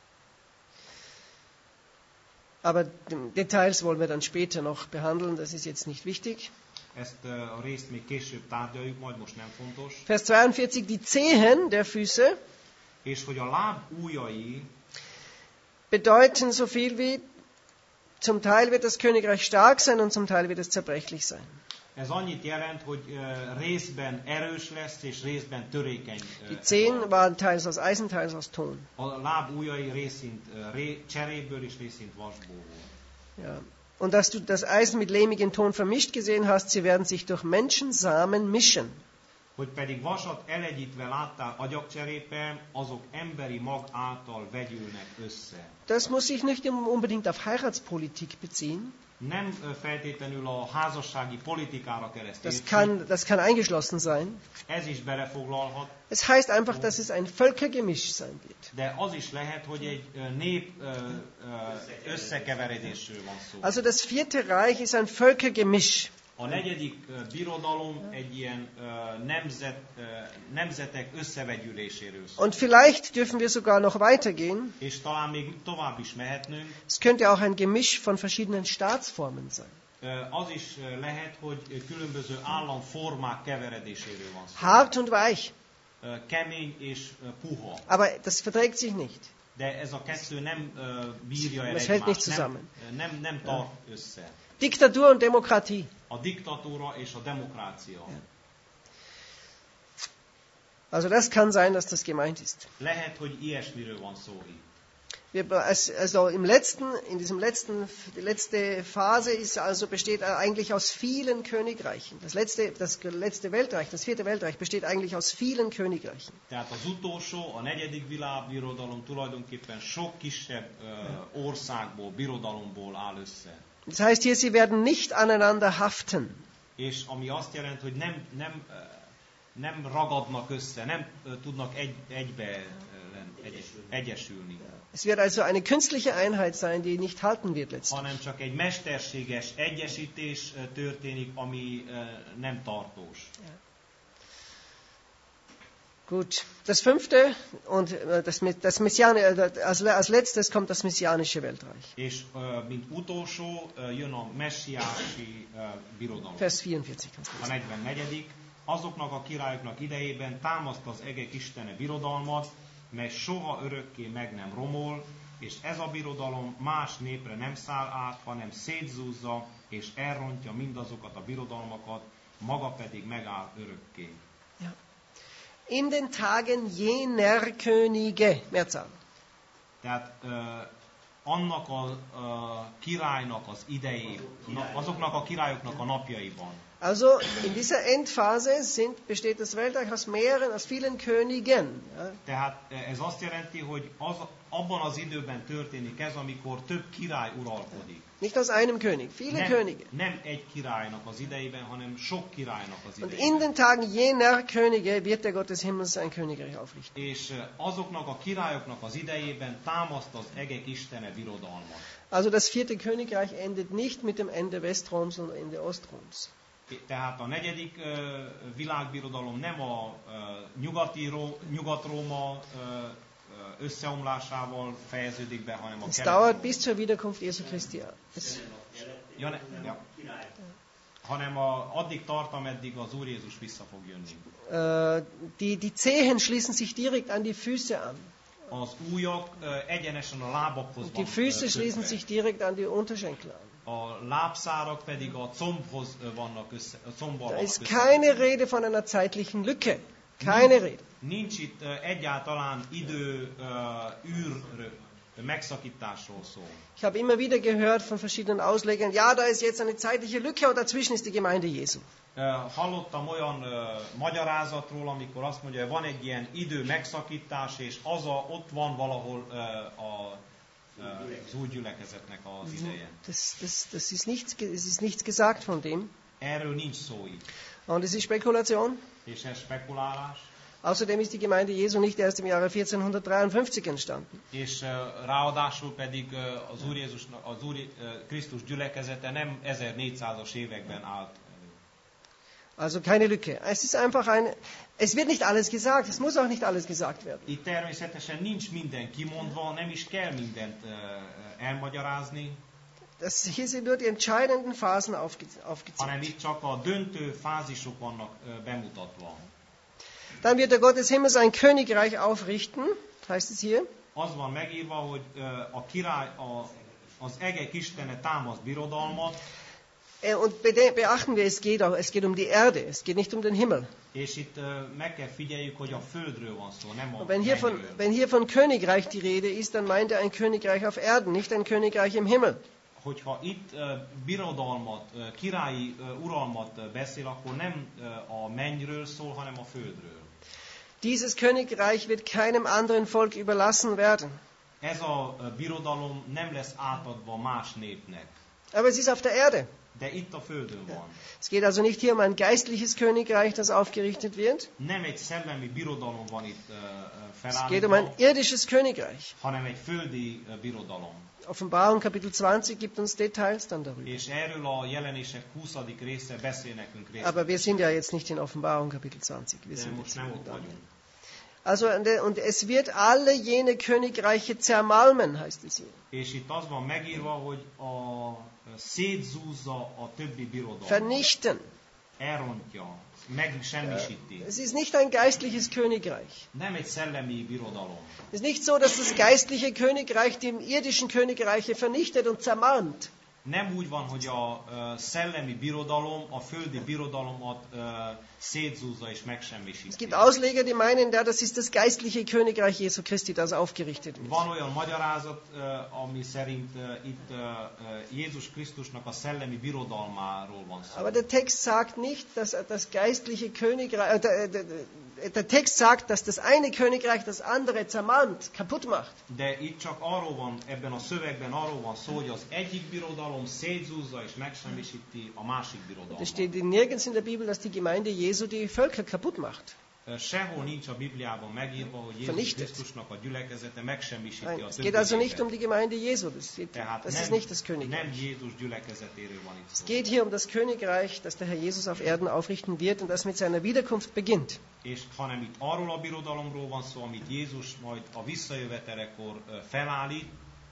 [SPEAKER 1] Aber Details wollen wir dann später noch behandeln, das ist jetzt nicht wichtig.
[SPEAKER 2] Ezt a részt még később tárgyaljuk, majd most nem fontos.
[SPEAKER 1] Vers zweiundvierzig, die Zehen der Füße
[SPEAKER 2] és hogy a láb ujjai
[SPEAKER 1] bedeuten so viel wie zum Teil wird das Königreich stark sein und zum Teil wird es zerbrechlich sein.
[SPEAKER 2] Ez annyit jelent, hogy uh, részben erős lesz és részben törékeny. Uh,
[SPEAKER 1] die Zehen waren teils aus Eisen, teils aus Ton.
[SPEAKER 2] A láb ujjai részint uh, ré, cseréből és részint vasból volt.
[SPEAKER 1] Ja. Und dass du das Eisen mit lehmigem Ton vermischt gesehen hast, sie werden sich durch Menschensamen mischen.
[SPEAKER 2] Hogy pedig vasat elegyítve láttál agyagcserépen, azok emberi mag által vegyülnek össze.
[SPEAKER 1] Das muss sich nicht unbedingt auf Heiratspolitik beziehen.
[SPEAKER 2] Nem feltétlenül a házassági politikára keresztül.
[SPEAKER 1] Das kann, das kann eingeschlossen sein.
[SPEAKER 2] Ez is belefoglalhat.
[SPEAKER 1] Es heißt einfach, dass es ein Völkergemisch sein wird.
[SPEAKER 2] De az is lehet, hogy egy nép összekeveredésről van szó.
[SPEAKER 1] Also das vierte Reich ist ein Völkergemisch.
[SPEAKER 2] A negyedik birodalom egy ilyen nemzet, nemzetek összevegyüléséről szól.
[SPEAKER 1] Und vielleicht dürfen wir sogar noch weitergehen.
[SPEAKER 2] És talán még tovább is mehetnünk.
[SPEAKER 1] Es könnte auch ein Gemisch von verschiedenen Staatsformen sein.
[SPEAKER 2] Az is lehet, hogy különböző államformák keveredéséről van szó.
[SPEAKER 1] Hart und weich.
[SPEAKER 2] Kemény és puha.
[SPEAKER 1] Aber das verträgt sich nicht.
[SPEAKER 2] De ez a kettő nem bírja el
[SPEAKER 1] es hält nicht
[SPEAKER 2] egymást,
[SPEAKER 1] zusammen.
[SPEAKER 2] nem, nem, nem tart össze.
[SPEAKER 1] Diktatur und Demokratie.
[SPEAKER 2] A diktatúra és a demokrácia.
[SPEAKER 1] Ja. Also das kann sein, dass das gemeint ist.
[SPEAKER 2] Lehet, hogy ilyesmiről van szó itt.
[SPEAKER 1] Wir, also im letzten, in diesem letzten, die letzte Phase ist also besteht eigentlich aus vielen Königreichen. Das letzte, das letzte Weltreich, das vierte Weltreich besteht eigentlich aus vielen Königreichen.
[SPEAKER 2] Tehát az utolsó, a negyedik világbirodalom tulajdonképpen sok kisebb uh, országból, birodalomból áll össze.
[SPEAKER 1] Das heißt hier, sie werden nicht aneinander haften.
[SPEAKER 2] És ami azt jelent, hogy nem, nem, nem ragadnak össze, nem tudnak egy, egybe egy, egyesülni.
[SPEAKER 1] Es wird also eine künstliche Einheit sein, die nicht halten wird letztlich.
[SPEAKER 2] Hanem csak egy mesterséges egyesítés történik, ami nem tartós.
[SPEAKER 1] Ja. Gut, das fünfte und das, das Messian, als, als letztes kommt das messianische Weltreich.
[SPEAKER 2] És mint utolsó jön a messiási birodalom.
[SPEAKER 1] Vers vierundvierzig.
[SPEAKER 2] A negyvennegyedik Azoknak a királyoknak idejében támaszt az egek istene birodalmat, mely soha örökké meg nem romol, és ez a birodalom más népre nem száll át, hanem szétzúzza, és elrontja mindazokat a birodalmakat, maga pedig megáll örökké.
[SPEAKER 1] Ja. In den Tagen jener Könige, Mehrzahl.
[SPEAKER 2] Tehát uh, annak a uh, királynak az idején, azoknak a királyoknak a napjaiban.
[SPEAKER 1] Also in dieser Endphase sind, besteht das Weltreich aus mehreren, aus vielen Königen. Ja.
[SPEAKER 2] Tehát ez azt jelenti, hogy az, abban az időben történik ez, amikor több király uralkodik.
[SPEAKER 1] Nicht aus einem König, viele
[SPEAKER 2] Nem,
[SPEAKER 1] Könige.
[SPEAKER 2] nem egy királynak az idejében, hanem sok királynak az
[SPEAKER 1] Und in
[SPEAKER 2] idejében.
[SPEAKER 1] den Tagen jener Könige wird der Gott des Himmels ein Königreich aufrichten.
[SPEAKER 2] És azoknak a királyoknak az idejében támaszt az egek Istene birodalmat.
[SPEAKER 1] Also das vierte Königreich endet nicht mit dem Ende Westroms und Ende Ostroms.
[SPEAKER 2] Tehát a negyedik uh, világbirodalom nem a uh, nyugati Ró, Nyugat-Róma uh, összeomlásával fejeződik be, hanem a
[SPEAKER 1] Es
[SPEAKER 2] kelet.
[SPEAKER 1] dauert bis zur Wiederkunft Jesu Christi. Es,
[SPEAKER 2] Ja, ne, ja. Hanem a, addig tart, ameddig az Úr Jézus vissza fog jönni.
[SPEAKER 1] äh, die, die Zehen schließen sich direkt an die Füße an.
[SPEAKER 2] Az ujjak uh, egyenesen a lábakhoz
[SPEAKER 1] Und die
[SPEAKER 2] van
[SPEAKER 1] Füße
[SPEAKER 2] uh,
[SPEAKER 1] schließen
[SPEAKER 2] kötve.
[SPEAKER 1] sich direkt an die Unterschenkel an.
[SPEAKER 2] A lábszárak pedig a combhoz uh, vannak össze, a combbal
[SPEAKER 1] Da
[SPEAKER 2] vannak
[SPEAKER 1] ist
[SPEAKER 2] össze.
[SPEAKER 1] keine Rede von einer zeitlichen Lücke. Keine Rede.
[SPEAKER 2] Nincs itt uh, egyáltalán idő uh, űr megszakításról szó.
[SPEAKER 1] Ich habe immer wieder gehört von verschiedenen Auslegern, ja, da ist jetzt eine zeitliche Lücke und dazwischen ist die Gemeinde Jesu.
[SPEAKER 2] Uh, hallottam olyan uh, magyarázatról, amikor azt mondja, hogy van egy ilyen idő megszakítás, és az a, ott van valahol uh, a, uh, az új gyülekezetnek az ideje.
[SPEAKER 1] Das, das, das ist nichts, es ist nichts gesagt von dem.
[SPEAKER 2] Erről nincs szó itt.
[SPEAKER 1] Und es ist Spekulation.
[SPEAKER 2] És ez spekulálás.
[SPEAKER 1] Außerdem ist die Gemeinde Jesu nicht erst im Jahre vierzehnhundertdreiundfünfzig entstanden.
[SPEAKER 2] És uh, ráadásul pedig uh, az Úr Jézus, az Úr uh, Krisztus gyülekezete nem ezernégyszázas években állt.
[SPEAKER 1] Also keine Lücke. Es ist einfach ein, es wird nicht alles gesagt, es muss auch nicht alles gesagt werden.
[SPEAKER 2] Itt természetesen nincs minden kimondva, nem is kell mindent uh, elmagyarázni,
[SPEAKER 1] Das, hier sind nur die entscheidenden Phasen aufge, aufgezählt.
[SPEAKER 2] hanem itt csak a döntő fázisok vannak uh, bemutatva.
[SPEAKER 1] Dann wird der Gott des Himmels ein Königreich aufrichten, heißt es hier.
[SPEAKER 2] Az van megírva, hogy uh, a király, a, az egek Istene támaszt birodalmat,
[SPEAKER 1] Äh, Und bede- beachten wir, es geht, auch, es geht um die Erde, es geht nicht um den Himmel.
[SPEAKER 2] és itt uh, meg kell figyeljük, hogy a földről van szó, nem a
[SPEAKER 1] Und wenn hier, von,
[SPEAKER 2] mennyről.
[SPEAKER 1] wenn hier von Königreich die Rede ist, dann meint er ein Königreich auf Erden, nicht ein Königreich im Himmel.
[SPEAKER 2] Hogyha itt uh, birodalmat, uh, királyi uh, uralmat uh, beszél, akkor nem uh, a mennyről szól, hanem a földről.
[SPEAKER 1] Dieses Königreich wird keinem anderen Volk überlassen werden.
[SPEAKER 2] Ez a uh, birodalom nem lesz átadva más népnek,
[SPEAKER 1] Aber es ist auf der Erde.
[SPEAKER 2] de itt a földön van.
[SPEAKER 1] Es geht also nicht hier um ein geistliches Königreich, das aufgerichtet wird.
[SPEAKER 2] Nem egy szellemi birodalom van itt uh, uh,
[SPEAKER 1] Es geht um ein
[SPEAKER 2] felállítva,
[SPEAKER 1] irdisches Königreich.
[SPEAKER 2] hanem egy földi uh, birodalom.
[SPEAKER 1] Offenbarung Kapitel zwanzig gibt uns Details dann darüber.
[SPEAKER 2] És erről a jelenések huszadik része beszél nekünk részletesen.
[SPEAKER 1] Aber wir sind ja jetzt nicht in Offenbarung Kapitel zwanzig. Wir
[SPEAKER 2] De
[SPEAKER 1] sind
[SPEAKER 2] most
[SPEAKER 1] jetzt
[SPEAKER 2] nem
[SPEAKER 1] in
[SPEAKER 2] ott vagyunk.
[SPEAKER 1] Also, und es wird alle jene Königreiche zermalmen, heißt es hier.
[SPEAKER 2] És itt az van megírva, hogy a szétzúzza a többi birodalmat.
[SPEAKER 1] Vernichten.
[SPEAKER 2] Elrontja, megsemmisíti.
[SPEAKER 1] Es ist nicht ein geistliches Königreich.
[SPEAKER 2] Nem egy szellemi birodalom.
[SPEAKER 1] Es ist nicht so, dass das geistliche Königreich die irdischen Königreiche vernichtet und zermalmt.
[SPEAKER 2] Nem úgy van, hogy a uh, szellemi birodalom a földi birodalomat uh, szétzúzza és
[SPEAKER 1] Es
[SPEAKER 2] megsemmisíti.
[SPEAKER 1] gibt Ausleger, die meinen, ja, das ist das geistliche Königreich Jesu Christi, das aufgerichtet wird.
[SPEAKER 2] Van olyan magyarázat, uh, ami szerint uh, itt uh, uh, Jézus Krisztusnak a szellemi birodalmáról van szó.
[SPEAKER 1] Aber der Text sagt nicht, dass das geistliche Königreich, äh, der, der, der Text sagt, dass das eine Königreich das andere zermalmt, kaputt macht.
[SPEAKER 2] De itt csak arról van, ebben a szövegben arról van szó, hogy az egyik birodalom szétzúzza és megsemmisíti a másik
[SPEAKER 1] Es
[SPEAKER 2] birodalmat.
[SPEAKER 1] steht nirgends in der Bibel, dass die Gemeinde Jesu die Völker kaputt macht.
[SPEAKER 2] Sehol nincs a Bibliában megírva, hogy Jézus
[SPEAKER 1] Vernichtet.
[SPEAKER 2] Krisztusnak a gyülekezete megsemmisíti
[SPEAKER 1] Nein,
[SPEAKER 2] a
[SPEAKER 1] es
[SPEAKER 2] többi
[SPEAKER 1] geht also nicht
[SPEAKER 2] népet.
[SPEAKER 1] um die Gemeinde Jesu. Das, steht,
[SPEAKER 2] Tehát
[SPEAKER 1] das
[SPEAKER 2] nem,
[SPEAKER 1] ist nicht das
[SPEAKER 2] nem
[SPEAKER 1] Königreich.
[SPEAKER 2] Jézus gyülekezetéről van itt
[SPEAKER 1] Es
[SPEAKER 2] szó.
[SPEAKER 1] geht hier um das Königreich, das der Herr Jesus auf Erden aufrichten wird und das mit seiner Wiederkunft beginnt.
[SPEAKER 2] És hanem itt arról a birodalomról van szó, amit Jézus majd a visszajövetelekor ö, felállít,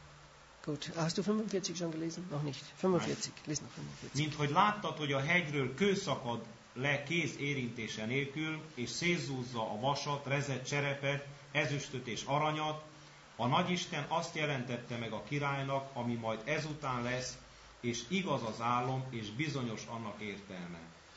[SPEAKER 1] Gut, hast du fünfundvierzig schon gelesen? Noch nicht. fünfundvierzig, lies noch fünfundvierzig.
[SPEAKER 2] mint hogy láttad, hogy a hegyről kő szakad le kéz érintése nélkül, és szétzúzza a vasat, rezet cserepet, ezüstöt és aranyat, a nagyisten azt jelentette meg a királynak, ami majd ezután lesz, és igaz az álom, és bizonyos annak értelme.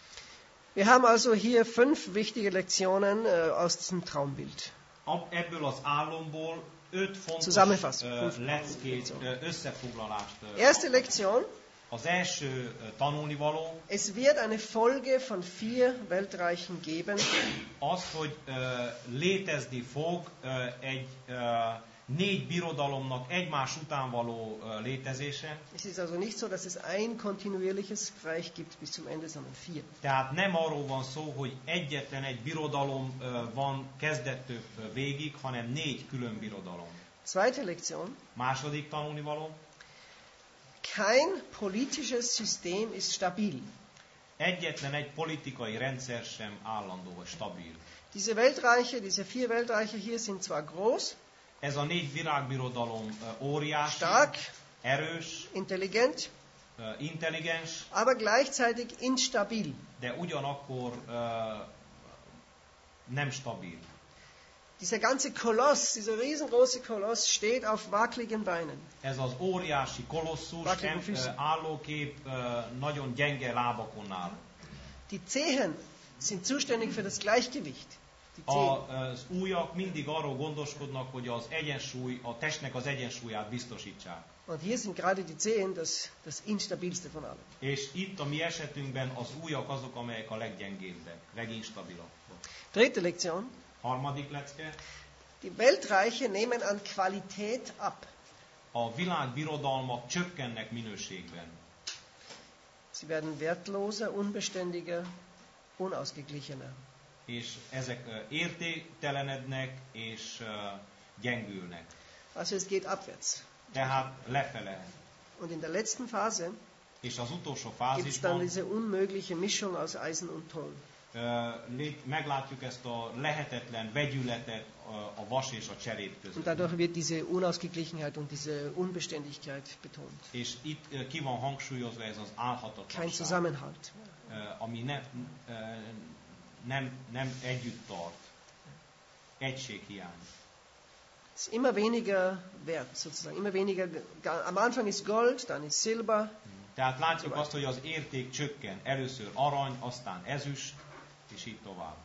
[SPEAKER 1] Wir haben also hier fünf wichtige Lektionen äh, aus diesem Traumbild.
[SPEAKER 2] Ab- Ebből az álomból öt fontos
[SPEAKER 1] Zusammenfassung.
[SPEAKER 2] ö, leckét, ö, összefoglalást. ö,
[SPEAKER 1] Erste Lektion,
[SPEAKER 2] Az első ö, tanulnivaló
[SPEAKER 1] es wird eine Folge von vier Weltreichen geben,
[SPEAKER 2] az, hogy ö, létezni fog ö, egy ö, négy birodalomnak egymás után való ö, létezése.
[SPEAKER 1] Es ist also nicht so, dass es ein kontinuierliches Reich gibt bis zum Ende, sondern vier.
[SPEAKER 2] Tehát nem arról van szó, hogy egyetlen egy birodalom ö, van kezdettől ö, végig, hanem négy külön birodalom.
[SPEAKER 1] Zweite Lektion.
[SPEAKER 2] Második tanulnivaló.
[SPEAKER 1] Kein politisches System ist stabil.
[SPEAKER 2] Egyetlen egy politikai rendszer sem állandó vagy stabil.
[SPEAKER 1] Diese Weltreiche, diese vier Weltreiche hier sind zwar groß,
[SPEAKER 2] Ez a négy világbirodalom ö, óriási,
[SPEAKER 1] stark,
[SPEAKER 2] erős,
[SPEAKER 1] intelligent,
[SPEAKER 2] ö, intelligens,
[SPEAKER 1] aber gleichzeitig instabil.
[SPEAKER 2] de ugyanakkor ö, nem stabil.
[SPEAKER 1] Dieser ganze Koloss, dieser riesengroße Koloss steht auf wackeligen Beinen.
[SPEAKER 2] Ez az óriási kolosszus,
[SPEAKER 1] Wackeligen
[SPEAKER 2] em, ö,
[SPEAKER 1] Füßen.
[SPEAKER 2] állókép ö, nagyon gyenge lábakon áll.
[SPEAKER 1] Die Zehen sind zuständig für das Gleichgewicht. Die Zehen.
[SPEAKER 2] A, az ujjak mindig arról gondoskodnak, hogy az egyensúly, a testnek az egyensúlyát biztosítsák.
[SPEAKER 1] Und hier sind gerade die Zehen das, das instabilste von allem.
[SPEAKER 2] És itt a mi esetünkben az ujjak azok, amelyek a leggyengébbek, leginstabilabbak.
[SPEAKER 1] Dritte Lektion.
[SPEAKER 2] Harmadik lecke.
[SPEAKER 1] Die Weltreiche nehmen an Qualität ab.
[SPEAKER 2] A világbirodalmak csökkennek minőségben.
[SPEAKER 1] Sie werden wertloser, unbeständiger, unausgeglichener.
[SPEAKER 2] És ezek ö, értéktelenednek és ö, gyengülnek.
[SPEAKER 1] Also es geht abwärts.
[SPEAKER 2] Tehát lefele.
[SPEAKER 1] Und in der letzten Phase
[SPEAKER 2] És az utolsó
[SPEAKER 1] gibt es dann
[SPEAKER 2] fázisban
[SPEAKER 1] diese unmögliche Mischung aus Eisen und Ton.
[SPEAKER 2] ö, lét- meglátjuk ezt a lehetetlen vegyületet ö, a vas és a cserép
[SPEAKER 1] Und
[SPEAKER 2] között.
[SPEAKER 1] dadurch wird diese Unausgeglichenheit und diese Unbeständigkeit betont.
[SPEAKER 2] És itt ö, ki van hangsúlyozva ez az
[SPEAKER 1] Kein
[SPEAKER 2] álhatatlanság,
[SPEAKER 1] Zusammenhalt.
[SPEAKER 2] ö, ami ne, ö, nem, nem együtt tart. Egységhiány.
[SPEAKER 1] Es ist immer weniger wert, sozusagen. Immer weniger. Am Anfang ist Gold, dann ist Silber.
[SPEAKER 2] Tehát látjuk azt, hogy az érték csökken. Először arany, aztán ezüst, és így tovább.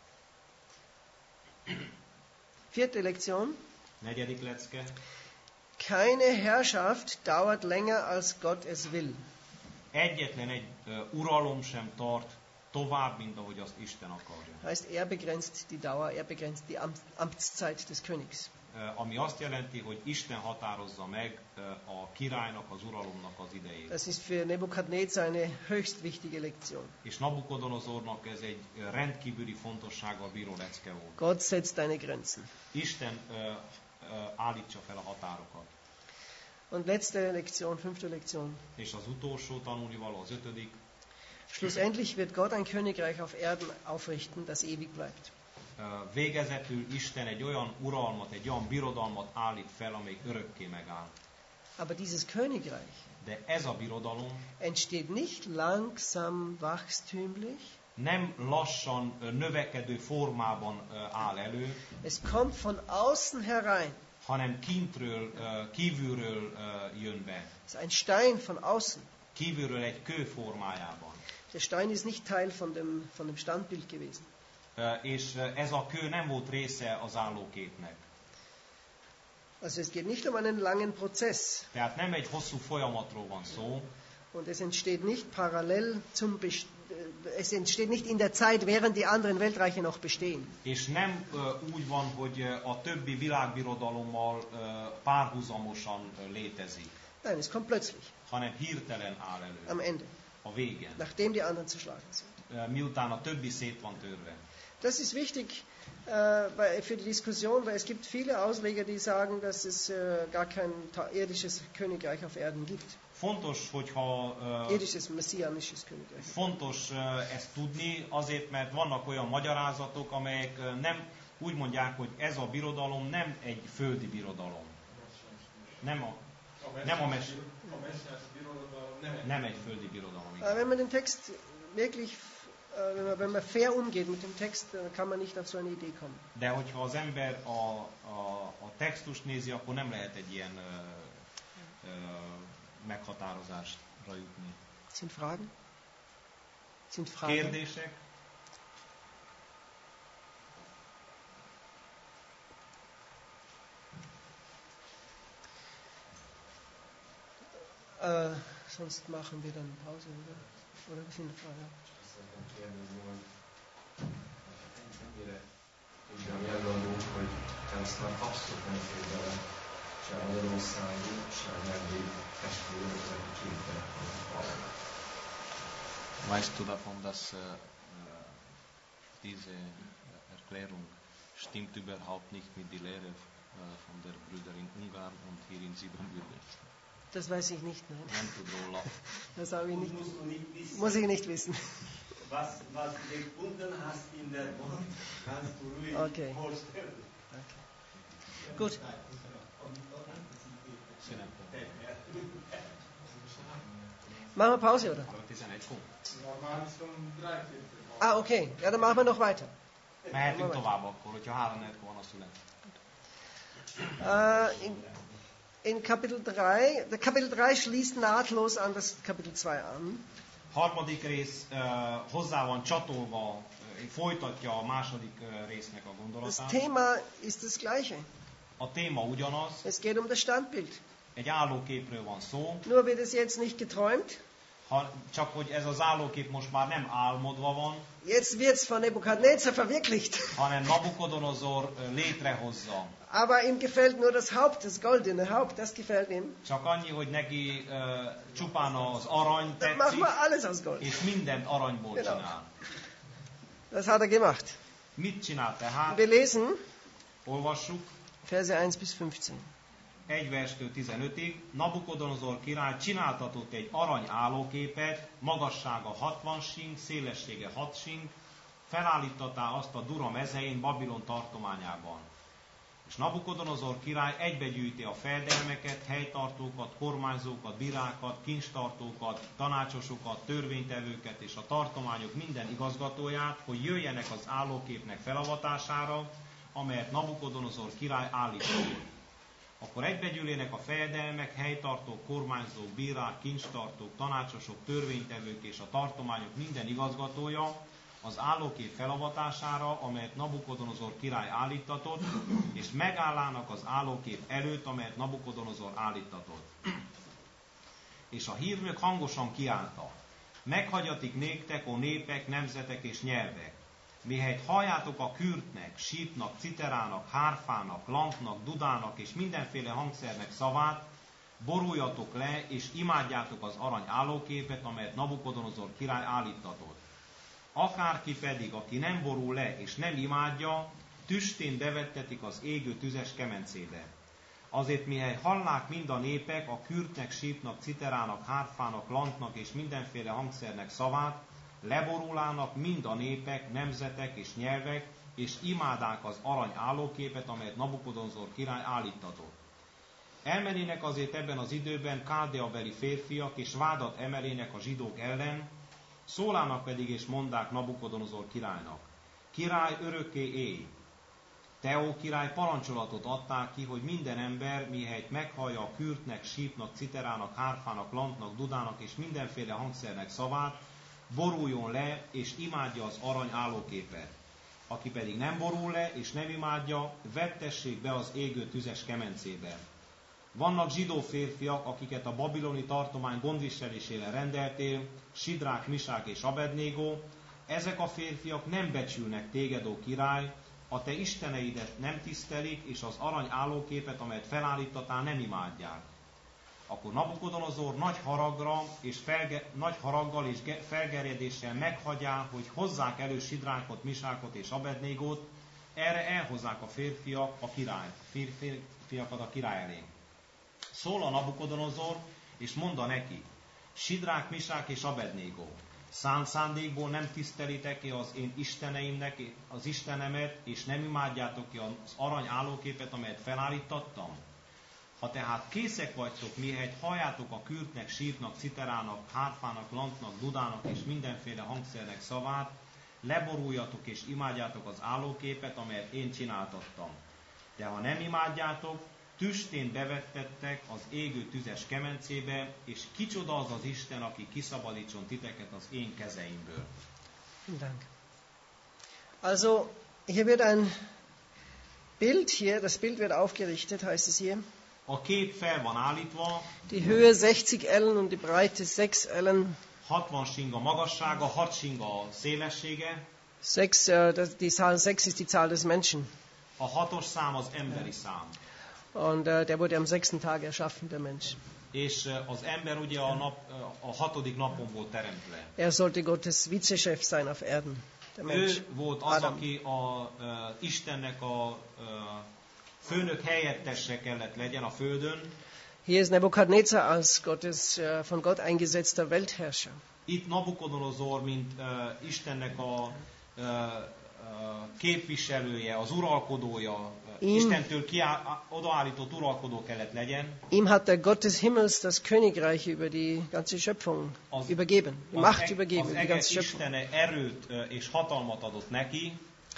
[SPEAKER 1] Vierte Lektion.
[SPEAKER 2] Negyedik lecke.
[SPEAKER 1] Keine Herrschaft dauert länger, als Gott es will.
[SPEAKER 2] Egyetlen egy ö, uralom sem tart tovább, mint ahogy azt Isten akarja.
[SPEAKER 1] Heißt, er begrenzt die Dauer, er begrenzt die Am- Amtszeit des Königs.
[SPEAKER 2] Ö, Ami azt jelenti, hogy Isten határozza meg ö, a királynak, az uralomnak az idejét.
[SPEAKER 1] Das ist für Nebukadnezar eine höchst wichtige Lektion.
[SPEAKER 2] És Nabukodonozornak ez egy ö, rendkívüli fontossággal bíró lecke volt.
[SPEAKER 1] Gott setzt deine Grenzen.
[SPEAKER 2] Isten ö, ö, állítsa fel a határokat.
[SPEAKER 1] Und letzte Lektion, fünfte Lektion.
[SPEAKER 2] És az utolsó tanulnivaló, az ötödik.
[SPEAKER 1] Schlussendlich wird Gott ein Königreich auf Erden aufrichten, das ewig bleibt.
[SPEAKER 2] Ö, Végezetül Isten egy olyan uralmat, egy olyan birodalmat állít fel, amelyik örökké megáll.
[SPEAKER 1] Aber dieses Königreich
[SPEAKER 2] De ez a birodalom
[SPEAKER 1] entsteht nicht langsam wachstümlich.
[SPEAKER 2] nem lassan ö, növekedő formában ö, áll elő,
[SPEAKER 1] Es kommt von außen herein.
[SPEAKER 2] hanem kintről, ö, kívülről ö, jön be.
[SPEAKER 1] Es ist ein Stein von außen.
[SPEAKER 2] Kívülről egy kő formájában.
[SPEAKER 1] Der Stein ist nicht Teil von dem, von dem Standbild gewesen.
[SPEAKER 2] Ö, És ö, ez a kő nem volt része az állóképnek.
[SPEAKER 1] Also es geht nicht um einen langen Prozess.
[SPEAKER 2] Tehát nem egy hosszú folyamatról van szó,
[SPEAKER 1] Und es entsteht nicht parallel zum Best es entsteht nicht in der Zeit, während die anderen Weltreiche noch bestehen.
[SPEAKER 2] és nem ö, úgy van, hogy ö, a többi világbirodalommal ö, párhuzamosan ö, létezik,
[SPEAKER 1] Nein, es kommt plötzlich,
[SPEAKER 2] hanem hirtelen áll elő,
[SPEAKER 1] am Ende,
[SPEAKER 2] a végén,
[SPEAKER 1] nachdem die anderen zerschlagen sind.
[SPEAKER 2] ö, miután a többi szét van törve.
[SPEAKER 1] Das ist wichtig äh, weil- für die Diskussion, weil es gibt viele Ausleger, die sagen, dass es äh, gar kein ta- irdisches Königreich auf Erden gibt.
[SPEAKER 2] Fontos, hogyha ö,
[SPEAKER 1] Irdisches, messianisches Königreich.
[SPEAKER 2] fontos ö, ezt tudni, azért, mert vannak olyan magyarázatok, amelyek ö, nem úgy mondják, hogy ez a birodalom nem egy földi birodalom. Nem a, nem a mes, nem egy földi birodalom.
[SPEAKER 1] Äh,
[SPEAKER 2] igen.
[SPEAKER 1] wenn man den Text wirklich, äh, wenn man, wenn man fair umgeht mit dem Text, dann kann man nicht auf so eine Idee kommen.
[SPEAKER 2] De hogyha az ember a, a, a textust nézi, akkor nem lehet egy ilyen ö, ö, meghatározásra jutni.
[SPEAKER 1] Sind Fragen? Sind Fragen?
[SPEAKER 2] Kérdések?
[SPEAKER 1] Äh, sonst machen wir dann Pause, oder? Oder wir sind Fragen.
[SPEAKER 3] Azt szeretném kérdezni, hogy ennyire tudja a mi előadónk, hogy de aztán abszolút nem fér bele se Magyarországi, se a nyelvi testvérek, akik képtelenek valami.
[SPEAKER 2] Weißt du davon, dass äh, diese Erklärung stimmt überhaupt nicht mit der Lehre äh, von der Brüder in Ungarn und hier in Siebenbürgen?
[SPEAKER 1] Das weiß ich nicht, nein.
[SPEAKER 2] Nem tud róla.
[SPEAKER 1] Das habe ich nicht,
[SPEAKER 4] Musst du nicht wissen.
[SPEAKER 1] muss ich nicht wissen.
[SPEAKER 4] Was, was du gefunden hast in der Wort, kannst du ruhig
[SPEAKER 1] Okay.
[SPEAKER 4] vorstellen.
[SPEAKER 1] Okay. Gut. Machen wir Pause, oder?
[SPEAKER 2] tizenegy pont.
[SPEAKER 1] Ah, okay. Ja, dann machen wir noch weiter.
[SPEAKER 2] Mehetünk tovább akkor, hogyha három negyed van a szület.
[SPEAKER 1] Äh, in, in Kapitel drei, der Kapitel drei schließt nahtlos an das Kapitel zwei an.
[SPEAKER 2] Harmadik rész uh, hozzá van csatolva, uh, folytatja a második uh, résznek a
[SPEAKER 1] Das
[SPEAKER 2] gondolatát.
[SPEAKER 1] Thema ist das gleiche.
[SPEAKER 2] A téma ugyanaz,
[SPEAKER 1] Es geht um das Standbild.
[SPEAKER 2] egy állóképről van szó,
[SPEAKER 1] Nur wird es jetzt nicht geträumt.
[SPEAKER 2] ha, csak hogy ez az állókép most már nem álmodva van,
[SPEAKER 1] Jetzt wird es von Nebukadnezar verwirklicht.
[SPEAKER 2] hanem Nabukodonozor uh, létrehozza.
[SPEAKER 1] Aber ihm gefällt nur das Haupt, das goldene Haupt, das gefällt ihm.
[SPEAKER 2] Csak annyi, hogy neki uh, csupán az arany
[SPEAKER 1] Dann machen
[SPEAKER 2] tetszik,
[SPEAKER 1] wir alles aus Gold.
[SPEAKER 2] és mindent aranyból
[SPEAKER 1] Genau.
[SPEAKER 2] csinál.
[SPEAKER 1] Das hat er gemacht.
[SPEAKER 2] Mit csinál tehát?
[SPEAKER 1] Wir lesen
[SPEAKER 2] Olvassuk.
[SPEAKER 1] Verse eins bis fünfzehn.
[SPEAKER 2] egy verstől tizenötig, Nabukodonozor király csináltatott egy arany állóképet, magassága hatvan sing, szélessége hat sing, felállítatá azt a Dura mezején Babilon tartományában. És Nabukodonozor király egybegyűjti a fejedelmeket, helytartókat, kormányzókat, bírákat, kincstartókat, tanácsosokat, törvénytevőket és a tartományok minden igazgatóját, hogy jöjjenek az állóképnek felavatására, amelyet Nabukodonozor király állított. Akkor egybegyűlének a fejedelmek, helytartók, kormányzók, bírák, kincstartók, tanácsosok, törvénytevők és a tartományok minden igazgatója az állókép felavatására, amelyet Nabukodonozor király állítatott, és megállának az állókép előtt, amelyet Nabukodonozor állítatott. És a hírnök hangosan kiálta: meghagyatik néktek, ó népek, nemzetek és nyelvek, mihelyt halljátok a kürtnek, sípnak, citerának, hárfának, lampnak, dudának és mindenféle hangszernek szavát, boruljatok le, és imádjátok az arany állóképet, amelyet Nabukodonozor király állítatott. Akárki pedig, aki nem borul le és nem imádja, tüstén bevettetik az égő tüzes kemencébe. Azért mihely hallák mind a népek a kürtnek, sípnak, citerának, hárfának, lantnak és mindenféle hangszernek szavát, leborulának mind a népek, nemzetek és nyelvek, és imádák az arany állóképet, amelyet Nabukodonozor király állítatott. Elmenének azért ebben az időben káldeabeli férfiak, és vádat emelének a zsidók ellen, szólának pedig és mondák Nabukodonozor királynak: király, örökké élj! Te, ó király, parancsolatot adták ki, hogy minden ember, mihelyt meghallja a kürtnek, sípnak, citerának, hárfának, lantnak, dudának és mindenféle hangszernek szavát, boruljon le és imádja az arany állóképet. Aki pedig nem borul le és nem imádja, vettessék be az égő tüzes kemencébe. Vannak zsidó férfiak, akiket a babiloni tartomány gondviselésére rendeltél, Sidrák, Misák és Abednégó. Ezek a férfiak nem becsülnek téged, ó király, a te isteneidet nem tisztelik, és az arany állóképet, amelyet felállítatál, nem imádják. Akkor Nabukodonozor nagy haragra és felge, nagy haraggal és ge, felgerjedéssel meghagyá, hogy hozzák elő Sidrákot, Misákot és Abednégót, erre elhozzák a férfiak a király, férfiakat a király elé. Szól a Nabukodonozor, és mondta neki: Sidrák, Misák és Abednégó, szánt szándékból nem tisztelitek-e az én isteneimnek az Istenemet, és nem imádjátok-e az arany állóképet, amelyet felállítattam? Ha tehát készek vagytok, mihelyt halljátok a kürtnek, sípnak, citerának, hárfának, lantnak, dudának és mindenféle hangszernek szavát, leboruljatok és imádjátok az állóképet, amelyet én csináltattam. De ha nem imádjátok, tüstén bevettettek az égő tüzes kemencébe, és kicsoda az az Isten, aki kiszabadítson titeket az én kezeimből.
[SPEAKER 1] Dank. Also, hier wird ein Bild hier, das Bild wird aufgerichtet, heißt es hier.
[SPEAKER 2] A kép fel van állítva,
[SPEAKER 1] Die Höhe sechzig Ellen und die Breite sechs Ellen.
[SPEAKER 2] hatvan singa magassága, hat singa szélessége.
[SPEAKER 1] Sechs, äh, das, die Zahl sechs ist die Zahl des Menschen.
[SPEAKER 2] A hatos szám az emberi szám.
[SPEAKER 1] Und äh, der wurde am sechsten Tag erschaffen, der Mensch.
[SPEAKER 2] És uh, az ember ugye a, nap, uh, a hatodik napon volt teremtve.
[SPEAKER 1] Er sollte Gottes Vizechef sein auf Erden, der Mensch.
[SPEAKER 2] Ő volt az,
[SPEAKER 1] Adam.
[SPEAKER 2] aki a uh, Istennek a uh, főnök helyettese kellett legyen a földön.
[SPEAKER 1] Hier ist Nebukadnezar als Gottes, äh, von Gott eingesetzter Weltherrscher.
[SPEAKER 2] Itt Nabukodonozor, mint uh, Istennek a uh, uh, képviselője, az uralkodója, uh,
[SPEAKER 1] Ihm-
[SPEAKER 2] Istentől kiá- odaállított uralkodó kellett legyen.
[SPEAKER 1] Ihm hat der Gott des Himmels das Königreich über die ganze Schöpfung
[SPEAKER 2] Az-
[SPEAKER 1] übergeben, die
[SPEAKER 2] Az,
[SPEAKER 1] Macht
[SPEAKER 2] eg-
[SPEAKER 1] übergeben
[SPEAKER 2] az
[SPEAKER 1] über die
[SPEAKER 2] eget
[SPEAKER 1] ganze Schöpfung.
[SPEAKER 2] Istene erőt uh, és hatalmat adott neki.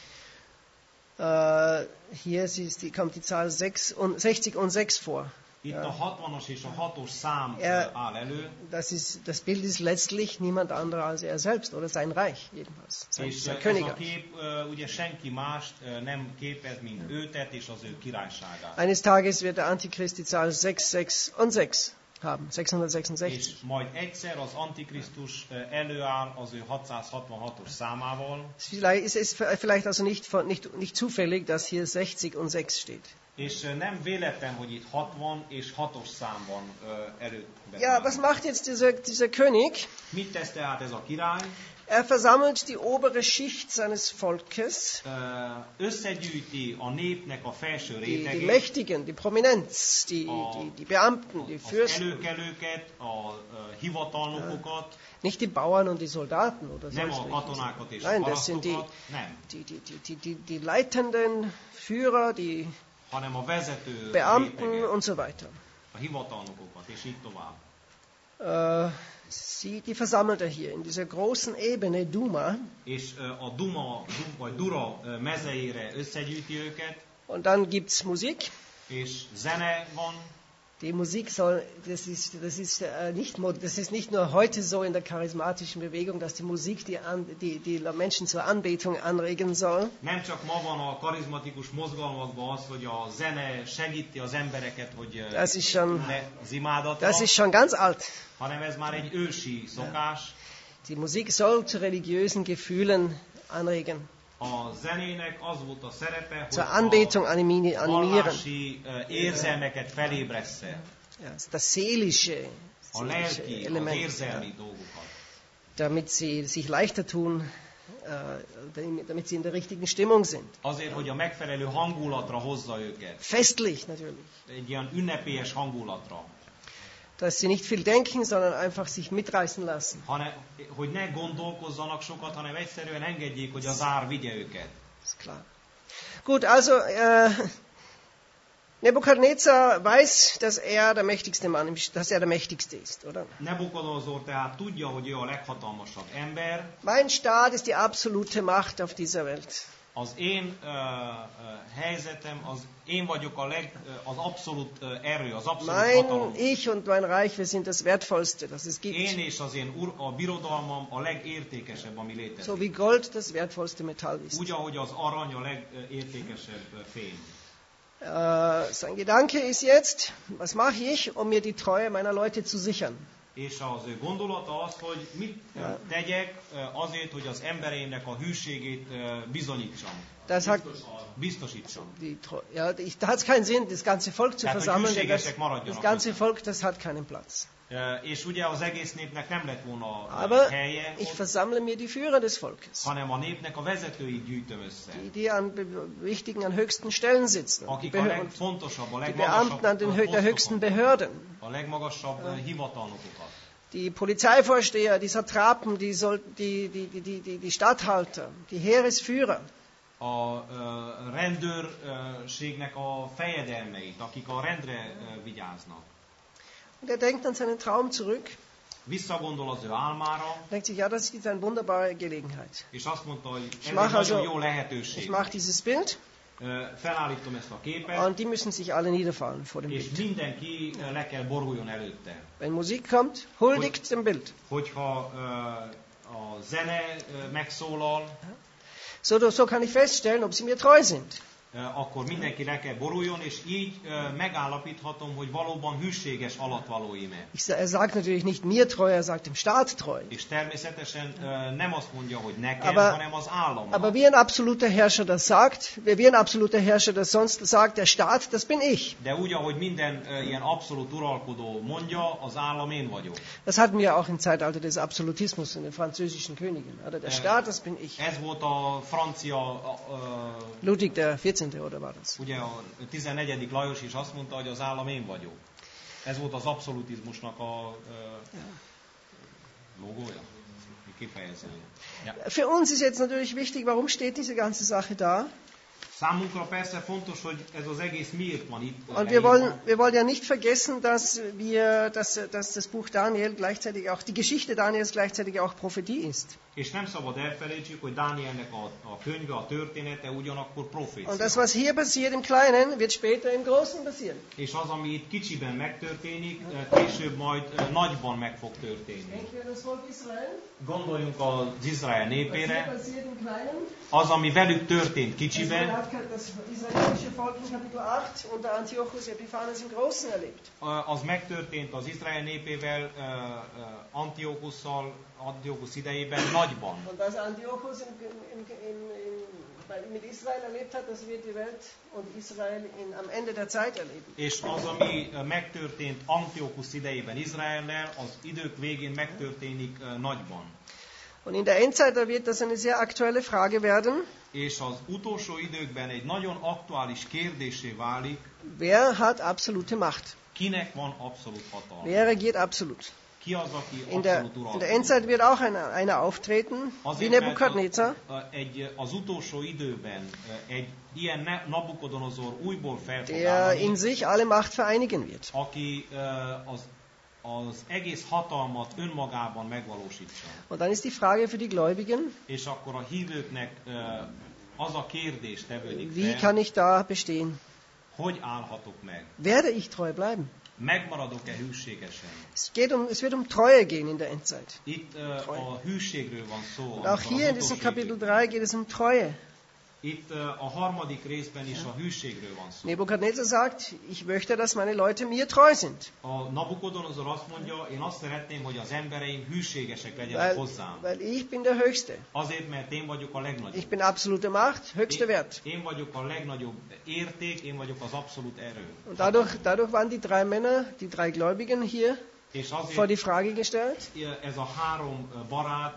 [SPEAKER 1] Äh, hier ist die, kommt die Zahl sechzig und sechs vor.
[SPEAKER 2] Itt a hatvanas és a hatos szám
[SPEAKER 1] Er-
[SPEAKER 2] uh, áll elő.
[SPEAKER 1] Das, ist, das Bild ist letztlich niemand anderer als er selbst oder sein Reich jedenfalls, sein,
[SPEAKER 2] És
[SPEAKER 1] sein
[SPEAKER 2] uh, ez a
[SPEAKER 1] Königreich.
[SPEAKER 2] kép uh, ugye senki mást uh, nem képez, mint őtet és az ő királyságát.
[SPEAKER 1] Eines Tages wird der Antichrist die Zahl sechs sechs und sechs haben,
[SPEAKER 2] És
[SPEAKER 1] sechshundertsechsundsechzig.
[SPEAKER 2] majd egyszer az Antikrisztus uh, előáll az ő hatszázhatvanhatos számával,
[SPEAKER 1] Vielleicht ist es vielleicht also nicht, von- nicht, nicht zufällig, dass hier sechzig und sechs steht.
[SPEAKER 2] és uh, nem véletlen, hogy itt hatvan és hatos szám van uh, előtte.
[SPEAKER 1] Ja, was macht jetzt dieser, dieser König?
[SPEAKER 2] Mit tesz tehát ez a király?
[SPEAKER 1] Er versammelt die obere Schicht seines Volkes,
[SPEAKER 2] Uh, összegyűjti a népnek a felső
[SPEAKER 1] die, die
[SPEAKER 2] rétegét,
[SPEAKER 1] Mächtigen, die Prominenz, die, die, die Beamten, die
[SPEAKER 2] az
[SPEAKER 1] Fürsten,
[SPEAKER 2] előkelőket, a uh, hivatalnokokat,
[SPEAKER 1] nicht die Bauern und die Soldaten oder
[SPEAKER 2] nem a
[SPEAKER 1] sonst welche.
[SPEAKER 2] katonákat és a
[SPEAKER 1] Nein, das sind die,
[SPEAKER 2] parasztokat, nem,
[SPEAKER 1] die, die, die, die, die, die leitenden Führer, die
[SPEAKER 2] hanem a vezető
[SPEAKER 1] Beamten
[SPEAKER 2] réteget,
[SPEAKER 1] und so weiter.
[SPEAKER 2] a hivatalnokokat, és így tovább.
[SPEAKER 1] Äh, sie, die versammelt er hier in dieser großen Ebene Duma.
[SPEAKER 2] És ö, a Duma, Dum, vagy Dura ö, mezeire összegyűjti őket,
[SPEAKER 1] Und dann gibt's Musik.
[SPEAKER 2] és zene van.
[SPEAKER 1] Die Musik soll, das ist, das ist, äh, nicht, mod- das ist nicht nur heute so in der charismatischen Bewegung, dass die Musik die, an, die, die Menschen zur Anbetung anregen soll.
[SPEAKER 2] Nem csak ma van a karizmatikus mozgalmakban az, hogy a zene segíti az embereket, hogy ö,
[SPEAKER 1] Das ist schon,
[SPEAKER 2] ne az imádatra,
[SPEAKER 1] das ist schon ganz alt.
[SPEAKER 2] hanem ez már egy ősi szokás.
[SPEAKER 1] Die Musik soll zu religiösen Gefühlen anregen,
[SPEAKER 2] A zenének az volt a szerepe, hogy
[SPEAKER 1] zur Anbetung
[SPEAKER 2] a
[SPEAKER 1] animi- animieren.
[SPEAKER 2] vallási ö, érzelmeket felébressze,
[SPEAKER 1] Ja, das seelische,
[SPEAKER 2] a
[SPEAKER 1] seelische
[SPEAKER 2] lelki, az
[SPEAKER 1] Element, ja,
[SPEAKER 2] érzelmi dolgokat.
[SPEAKER 1] damit sie sich leichter tun, äh, damit sie in der richtigen Stimmung sind.
[SPEAKER 2] Azért, hogy a megfelelő hangulatra hozza őket.
[SPEAKER 1] Festlich natürlich.
[SPEAKER 2] Egy ilyen ünnepélyes hangulatra.
[SPEAKER 1] Dass sie nicht viel denken, sondern einfach sich mitreißen lassen.
[SPEAKER 2] Hanem, hogy ne gondolkozzanak sokat, hanem egyszerűen engedjék, hogy az ár vigye őket.
[SPEAKER 1] Ist klar. Gut, also äh, Nebukadnezar weiß, dass er der mächtigste Mann, im- dass er der mächtigste ist, oder?
[SPEAKER 2] Nebukodonozor tehát tudja, hogy ő a leghatalmasabb ember.
[SPEAKER 1] Mein Staat ist die absolute Macht auf dieser Welt.
[SPEAKER 2] Az én uh, uh, helyzetem, az én vagyok a leg, uh, az abszolút uh, erő, az abszolút
[SPEAKER 1] Mein
[SPEAKER 2] hatalom.
[SPEAKER 1] Ich und mein Reich, wir sind das Wertvollste, das es
[SPEAKER 2] Én
[SPEAKER 1] gibt.
[SPEAKER 2] és az én ur, a birodalmam a legértékesebb, ami létezik.
[SPEAKER 1] So wie Gold das wertvollste Metall ist.
[SPEAKER 2] Úgy, ahogy az arany a legértékesebb uh, fény.
[SPEAKER 1] Äh, sein Gedanke ist jetzt, was mache ich, um mir die Treue meiner Leute zu sichern?
[SPEAKER 2] És az ő gondolata az, hogy mit uh, tegyek uh, azért, hogy az embereimnek a hűségét uh, bizonyítsam,
[SPEAKER 1] Das hat,
[SPEAKER 2] biztosítsam.
[SPEAKER 1] die, Treu- ja, ich, da hat es keinen Sinn, das ganze Volk zu
[SPEAKER 2] Tehát, hogy
[SPEAKER 1] versammeln. denn Das,
[SPEAKER 2] hűségesek maradjanak.
[SPEAKER 1] das ganze Volk, das hat keinen Platz.
[SPEAKER 2] Uh, és ugye az egész népnek nem lett volna uh,
[SPEAKER 1] Aber
[SPEAKER 2] helye,
[SPEAKER 1] ich
[SPEAKER 2] ott,
[SPEAKER 1] versammle mir die Führer des Volkes,
[SPEAKER 2] hanem a népnek a vezetőit gyűjtöm össze.
[SPEAKER 1] die, die an be- wichtigen, an höchsten Stellen sitzen. Die,
[SPEAKER 2] Akik a
[SPEAKER 1] Behör- und
[SPEAKER 2] legfontosabb, a
[SPEAKER 1] die
[SPEAKER 2] legmagasabb
[SPEAKER 1] Beamten an den, hö- der
[SPEAKER 2] posztokon,
[SPEAKER 1] höchsten Behörden.
[SPEAKER 2] a legmagasabb uh, hivatalnokokat.
[SPEAKER 1] Die Polizeivorsteher, die Satrapen, die, soll, die, die, die, die, die, die Statthalter, die Heeresführer.
[SPEAKER 2] A uh, rendőrségnek a fejedelmeit, akik a rendre uh, vigyáznak.
[SPEAKER 1] Und er denkt an seinen Traum zurück,
[SPEAKER 2] Visszagondol az ő álmára,
[SPEAKER 1] denkt sich, ja, das ist eine wunderbare Gelegenheit.
[SPEAKER 2] és azt mondta, hogy ez egy
[SPEAKER 1] mach
[SPEAKER 2] nagyon
[SPEAKER 1] also-
[SPEAKER 2] jó
[SPEAKER 1] Ich
[SPEAKER 2] lehetőség.
[SPEAKER 1] mache dieses Bild
[SPEAKER 2] Uh, Felállítom ezt a képet,
[SPEAKER 1] und die müssen sich alle niederfallen vor dem
[SPEAKER 2] és
[SPEAKER 1] Bild.
[SPEAKER 2] mindenki uh, le kell boruljon előtte.
[SPEAKER 1] Wenn Musik kommt, huldigt dem Bild.
[SPEAKER 2] Hogyha uh, a zene uh, megszólal,
[SPEAKER 1] So, so kann ich feststellen, ob sie mir treu sind.
[SPEAKER 2] akkor mindenki le kell boruljon, és így megállapíthatom, hogy valóban hűséges alatvalóim-e.
[SPEAKER 1] Er sagt natürlich nicht mir treu, er sagt dem Staat treu.
[SPEAKER 2] És természetesen nem azt mondja, hogy nekem,
[SPEAKER 1] Aber,
[SPEAKER 2] hanem az államnak.
[SPEAKER 1] aber wie ein absoluter Herrscher das sagt, wie ein absoluter Herrscher das sonst sagt, der Staat, das bin ich.
[SPEAKER 2] De úgy, ahogy minden ilyen abszolút uralkodó mondja, az állam én vagyok.
[SPEAKER 1] Das hatten wir auch im Zeitalter des Absolutismus in den französischen Königen. Oder der Staat, das bin ich.
[SPEAKER 2] Ez volt a francia... Uh,
[SPEAKER 1] Ludwig der vierzehnte oder war das?
[SPEAKER 2] Ugye a tizennegyedik Lajos is azt mondta, hogy az állam én vagyok. Ez volt az abszolutizmusnak a uh, logója, kifejezője. Ja.
[SPEAKER 1] Für uns ist jetzt natürlich wichtig, warum steht diese ganze Sache da?
[SPEAKER 2] Számunkra persze fontos, hogy ez az egész miért van itt.
[SPEAKER 1] Und wir wollen, wir wollen ja nicht vergessen, dass, wir, dass, dass das Buch Daniel gleichzeitig auch, die Geschichte Daniels gleichzeitig auch Prophetie ist.
[SPEAKER 2] És nem szabad elfelejtsük, hogy Dánielnek a, a könyve, a története ugyanakkor profécia.
[SPEAKER 1] Und das, was hier passiert im Kleinen, wird später im Großen passieren.
[SPEAKER 2] És az, ami itt kicsiben megtörténik, később majd nagyban meg fog történni. Gondoljunk az Izrael népére. Az, ami velük történt kicsiben, az megtörtént az Izrael népével, Antiochusszal, Antiochus idejében nagyban.
[SPEAKER 1] Und was Antiochus in, in, in, in, mit Israel erlebt hat, das wird die Welt und Israel in, am Ende der Zeit erleben.
[SPEAKER 2] És az, ami megtörtént Antiochus idejében Izraellel, az idők végén megtörténik nagyban.
[SPEAKER 1] Und in der Endzeit da wird das eine sehr aktuelle Frage werden.
[SPEAKER 2] És az utolsó időkben egy nagyon aktuális kérdésé válik.
[SPEAKER 1] Wer hat absolute Macht?
[SPEAKER 2] Kinek van abszolút hatalma?
[SPEAKER 1] Wer regiert absolut?
[SPEAKER 2] Ki az, aki
[SPEAKER 1] in, der,
[SPEAKER 2] abszolút uralkodó?
[SPEAKER 1] In der Endzeit wird auch einer, einer auftreten, wie Nebukadnezar.
[SPEAKER 2] Egy, az utolsó időben egy ilyen Nabukadonozor újból fel fog
[SPEAKER 1] der
[SPEAKER 2] állni,
[SPEAKER 1] in sich alle Macht vereinigen wird.
[SPEAKER 2] Aki az az egész hatalmat önmagában megvalósítsa.
[SPEAKER 1] Und dann ist die Frage für die Gläubigen,
[SPEAKER 2] és akkor a hívőknek az a kérdés tevődik
[SPEAKER 1] wie
[SPEAKER 2] fel,
[SPEAKER 1] kann ich da bestehen?
[SPEAKER 2] Hogy állhatok meg?
[SPEAKER 1] Werde ich treu bleiben?
[SPEAKER 2] Megmaradok-e hűségesen?
[SPEAKER 1] Es geht um, es wird um Treue gehen in der Endzeit.
[SPEAKER 2] Itt uh, a hűségről van szó.
[SPEAKER 1] Und auch hier in diesem Kapitel drei geht es um Treue.
[SPEAKER 2] Itt uh, a harmadik részben is a hűségről van szó.
[SPEAKER 1] Nebukadnezar sagt, ich möchte, dass meine Leute mir treu sind.
[SPEAKER 2] A Nabukodonozor azt mondja, én azt szeretném, hogy az embereim hűségesek legyenek
[SPEAKER 1] Weil,
[SPEAKER 2] hozzám.
[SPEAKER 1] weil ich bin der Höchste.
[SPEAKER 2] Azért, mert én vagyok a legnagyobb.
[SPEAKER 1] Ich bin absolute Macht, höchster Wert.
[SPEAKER 2] Én, én vagyok a legnagyobb érték, én vagyok az abszolút erő.
[SPEAKER 1] Und dadurch, dadurch waren die drei Männer, die drei Gläubigen hier,
[SPEAKER 2] és azért,
[SPEAKER 1] vor die Frage gestellt,
[SPEAKER 2] ez a három barát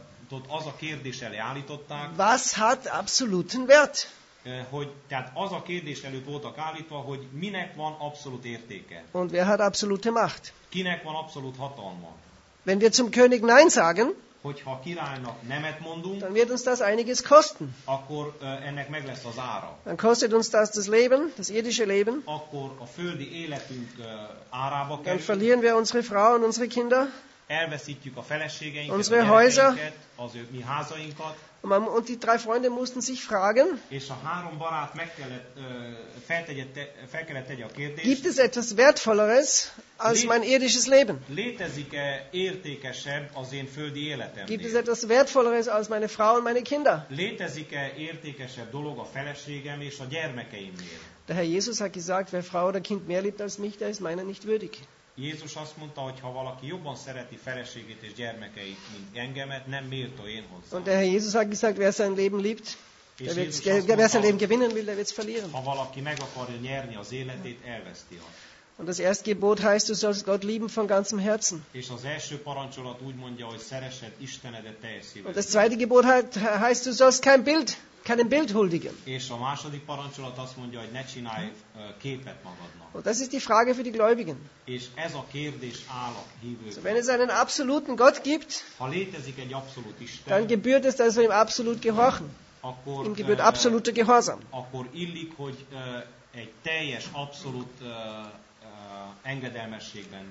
[SPEAKER 2] az a kérdés elé állították,
[SPEAKER 1] was hat absoluten Wert?
[SPEAKER 2] Hogy, tehát az a kérdés előtt voltak állítva, hogy minek van abszolút értéke.
[SPEAKER 1] Und wer hat absolute Macht?
[SPEAKER 2] Kinek van abszolút hatalma?
[SPEAKER 1] Wenn wir zum König Nein sagen,
[SPEAKER 2] hogyha a királynak nemet mondunk,
[SPEAKER 1] dann wird uns das einiges kosten.
[SPEAKER 2] Akkor ennek meg lesz az ára.
[SPEAKER 1] Dann kostet uns das das Leben, das irdische Leben.
[SPEAKER 2] Akkor a földi életünk árába kerül.
[SPEAKER 1] Dann verlieren wir unsere Frau und unsere Kinder.
[SPEAKER 2] Elveszítjük a feleségeinket,
[SPEAKER 1] unsere
[SPEAKER 2] a gyerekeinket,
[SPEAKER 1] Häuser.
[SPEAKER 2] az ő, mi házainkat.
[SPEAKER 1] Und die drei Freunde mussten sich fragen,
[SPEAKER 2] és a három barát meg kellett, fel, tegye, fel kellett tegye a kérdést,
[SPEAKER 1] gibt es etwas Wertvolleres als mein irdisches Leben?
[SPEAKER 2] Létezik-e értékesebb az én földi életemnél?
[SPEAKER 1] Gibt es etwas Wertvolleres als meine Frau und meine Kinder?
[SPEAKER 2] Létezik-e értékesebb dolog a feleségem és a gyermekeimnél?
[SPEAKER 1] Der Herr Jesus hat gesagt, wer Frau oder Kind mehr liebt als mich, der ist meiner nicht würdig.
[SPEAKER 2] Jézus azt mondta, hogy ha valaki jobban szereti feleségét és gyermekeit, mint engemet, nem méltó én hozzá.
[SPEAKER 1] Und der Herr Jesus hat gesagt, wer sein Leben liebt, der wird's, wer sein Leben gewinnen will, der wird es verlieren.
[SPEAKER 2] Ha valaki meg akarja nyerni az életét, elveszti azt.
[SPEAKER 1] Und das erste Gebot heißt, du sollst Gott lieben von ganzem Herzen.
[SPEAKER 2] És az első parancsolat úgy mondja, hogy szeressed Istenedet teljes szívedből.
[SPEAKER 1] Und das zweite Gebot heißt, du sollst kein Bild, keinem Bild huldigen.
[SPEAKER 2] És a második parancsolat azt mondja, hogy ne csinálj képet magadnak.
[SPEAKER 1] Und das ist die Frage für die Gläubigen.
[SPEAKER 2] És ez a kérdés áll a hívőknek.
[SPEAKER 1] So, wenn es einen absoluten Gott gibt,
[SPEAKER 2] ha létezik egy abszolút Isten,
[SPEAKER 1] dann gebührt es, dass wir ihm absolut gehorchen.
[SPEAKER 2] Akkor,
[SPEAKER 1] ihm gebührt absoluter Gehorsam.
[SPEAKER 2] Akkor illik, hogy egy teljes, abszolút engedelmességben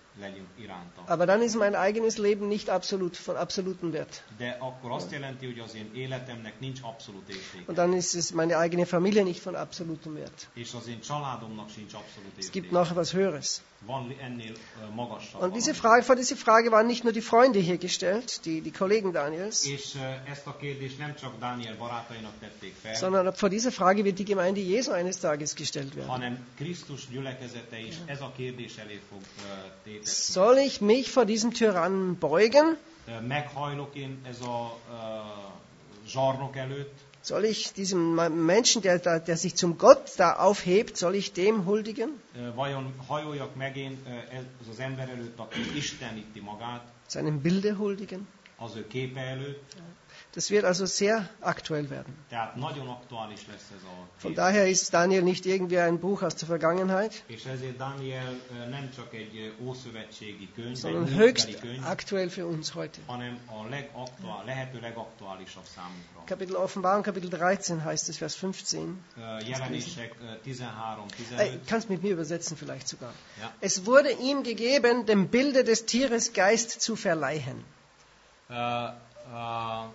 [SPEAKER 2] legyünk iránta.
[SPEAKER 1] Aber dann ist mein eigenes Leben nicht absolut von absolutem Wert.
[SPEAKER 2] De akkor azt jelenti, hogy az én életemnek nincs abszolút értéke.
[SPEAKER 1] Und dann ist es meine eigene Familie nicht von absolutem Wert.
[SPEAKER 2] És az én családomnak sincs abszolút
[SPEAKER 1] Es gibt
[SPEAKER 2] értéke.
[SPEAKER 1] noch etwas Höheres.
[SPEAKER 2] Van ennél uh, magasabb.
[SPEAKER 1] Und diese
[SPEAKER 2] valami.
[SPEAKER 1] Frage, vor diese Frage waren nicht nur die Freunde hier gestellt, die, die Kollegen Daniels,
[SPEAKER 2] És uh, ezt a kérdést nem csak Dániel barátainak tették fel,
[SPEAKER 1] sondern vor dieser Frage wird die Gemeinde Jesu eines Tages gestellt werden.
[SPEAKER 2] hanem Krisztus gyülekezete is ez a kérdés elé fog uh, tétetni.
[SPEAKER 1] Soll ich mich vor diesem Tyrannen beugen?
[SPEAKER 2] Uh, meghajlok én ez a uh, zsarnok előtt,
[SPEAKER 1] Soll ich diesem Menschen, der, da, der sich zum Gott da aufhebt, soll ich dem huldigen?
[SPEAKER 2] uh, vajon hajoljak meg én uh, ez az ember előtt, aki isteníti magát,
[SPEAKER 1] Seinem Bilde huldigen?
[SPEAKER 2] az ő képe előtt,
[SPEAKER 1] Das wird also sehr aktuell werden.
[SPEAKER 2] tehát nagyon aktuális lesz ez a
[SPEAKER 1] Von
[SPEAKER 2] kérdés.
[SPEAKER 1] daher ist Daniel nicht irgendwie ein Buch aus der Vergangenheit,
[SPEAKER 2] És ezért Dániel uh, nem csak egy uh, ószövetségi könyv,
[SPEAKER 1] sondern
[SPEAKER 2] egy múltbeli
[SPEAKER 1] höchst
[SPEAKER 2] könyv,
[SPEAKER 1] aktuell für uns heute.
[SPEAKER 2] hanem a legaktuál, lehető legaktuálisabb számunkra.
[SPEAKER 1] Kapitel Offenbarung, Kapitel dreizehn heißt es, Vers fünfzehn.
[SPEAKER 2] Uh, Jelenések uh, tizenhárom
[SPEAKER 1] Äh,
[SPEAKER 2] tizenöt.
[SPEAKER 1] kannst mit mir übersetzen vielleicht sogar.
[SPEAKER 2] Ja.
[SPEAKER 1] Es wurde ihm gegeben, dem Bilde des Tieres Geist zu verleihen.
[SPEAKER 2] Uh, uh,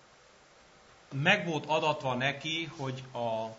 [SPEAKER 2] meg volt adatva neki, hogy a uh,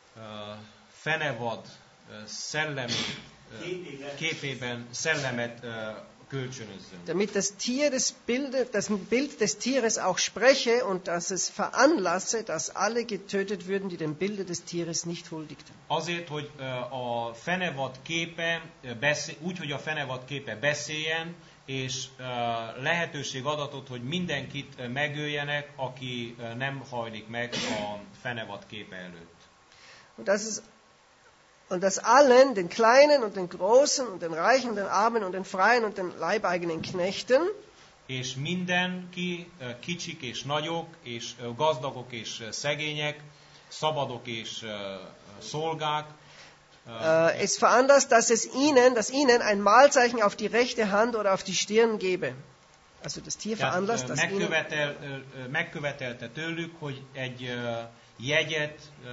[SPEAKER 2] fenevad uh, szellemi uh, képében szellemet uh, kölcsönözzön.
[SPEAKER 1] Damit das Tier des Bilde, das Bild des Tieres auch spreche und dass es veranlasse, dass alle getötet würden, die dem Bilde des Tieres nicht huldigten.
[SPEAKER 2] Azért, hogy uh, a fenevad képe uh, beszél, úgy, hogy a fenevad képe beszéljen, és uh, lehetőség adatot, hogy mindenkit uh, megöljenek, aki uh, nem hajlik meg a fenevad képe előtt.
[SPEAKER 1] Und das ist Und dass allen, den Kleinen und den Großen und den Reichen und den Armen und den Freien und den leibeigenen Knechten,
[SPEAKER 2] És mindenki, uh, kicsik és nagyok, és uh, gazdagok és uh, szegények, szabadok és uh, szolgák,
[SPEAKER 1] äh, es veranlasst, dass es ihnen, dass ihnen ein Mahlzeichen auf die rechte Hand oder auf die Stirn gebe. Also das Tier
[SPEAKER 2] Tehát,
[SPEAKER 1] veranlasst,
[SPEAKER 2] uh,
[SPEAKER 1] dass ihnen,
[SPEAKER 2] megkövetel, uh, megkövetelte tőlük, hogy egy uh, jegyet, uh,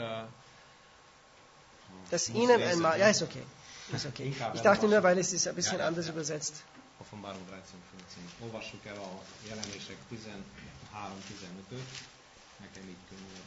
[SPEAKER 1] dass
[SPEAKER 2] muss
[SPEAKER 1] ihnen
[SPEAKER 2] lesen,
[SPEAKER 1] ein Mal,
[SPEAKER 2] ja.
[SPEAKER 1] ja, ist okay. Ist okay.
[SPEAKER 2] Inkább
[SPEAKER 1] Ich dachte nur,
[SPEAKER 2] elolvasom.
[SPEAKER 1] weil es ist ein bisschen
[SPEAKER 2] Ja, ja,
[SPEAKER 1] anders
[SPEAKER 2] ja.
[SPEAKER 1] übersetzt.
[SPEAKER 2] Offenbarung dreizehn fünfzehn. Olvassuk el a jelenések tizenhárom tizenötöt. Nekem így könnyű.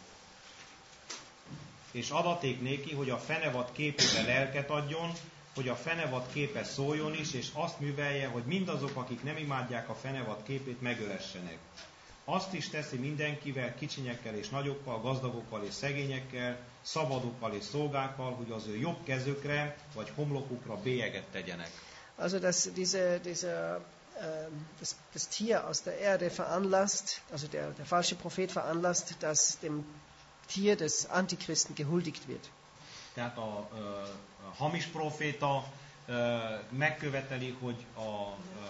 [SPEAKER 2] És adaték néki, hogy a fenevad képébe lelket adjon, hogy a fenevad képe szóljon is, és azt művelje, hogy mindazok, akik nem imádják a fenevad képét, megölessenek. Azt is teszi mindenkivel, kicsinyekkel és nagyokkal, gazdagokkal és szegényekkel, szabadokkal és szolgákkal, hogy az ő jobb kezükre vagy homlokukra bélyeget tegyenek.
[SPEAKER 1] Also dass diese, diese, ähm, das, das Tier aus der Erde veranlasst, also der, der falsche Prophet veranlasst, dass dem Tier des Antichristen gehuldigt wird.
[SPEAKER 2] Tehát a, ö, a hamis proféta ö, megköveteli, hogy a, ö,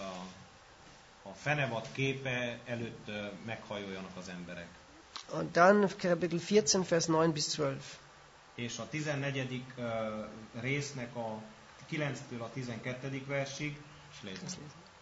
[SPEAKER 2] a fenevad képe előtt ö, meghajoljanak az emberek.
[SPEAKER 1] Und dann Kapitel vierzehn, Vers neun bis zwölf.
[SPEAKER 2] És a tizennegyedik ö, résznek a kilenctől a tizenkettedik versig, és lézem.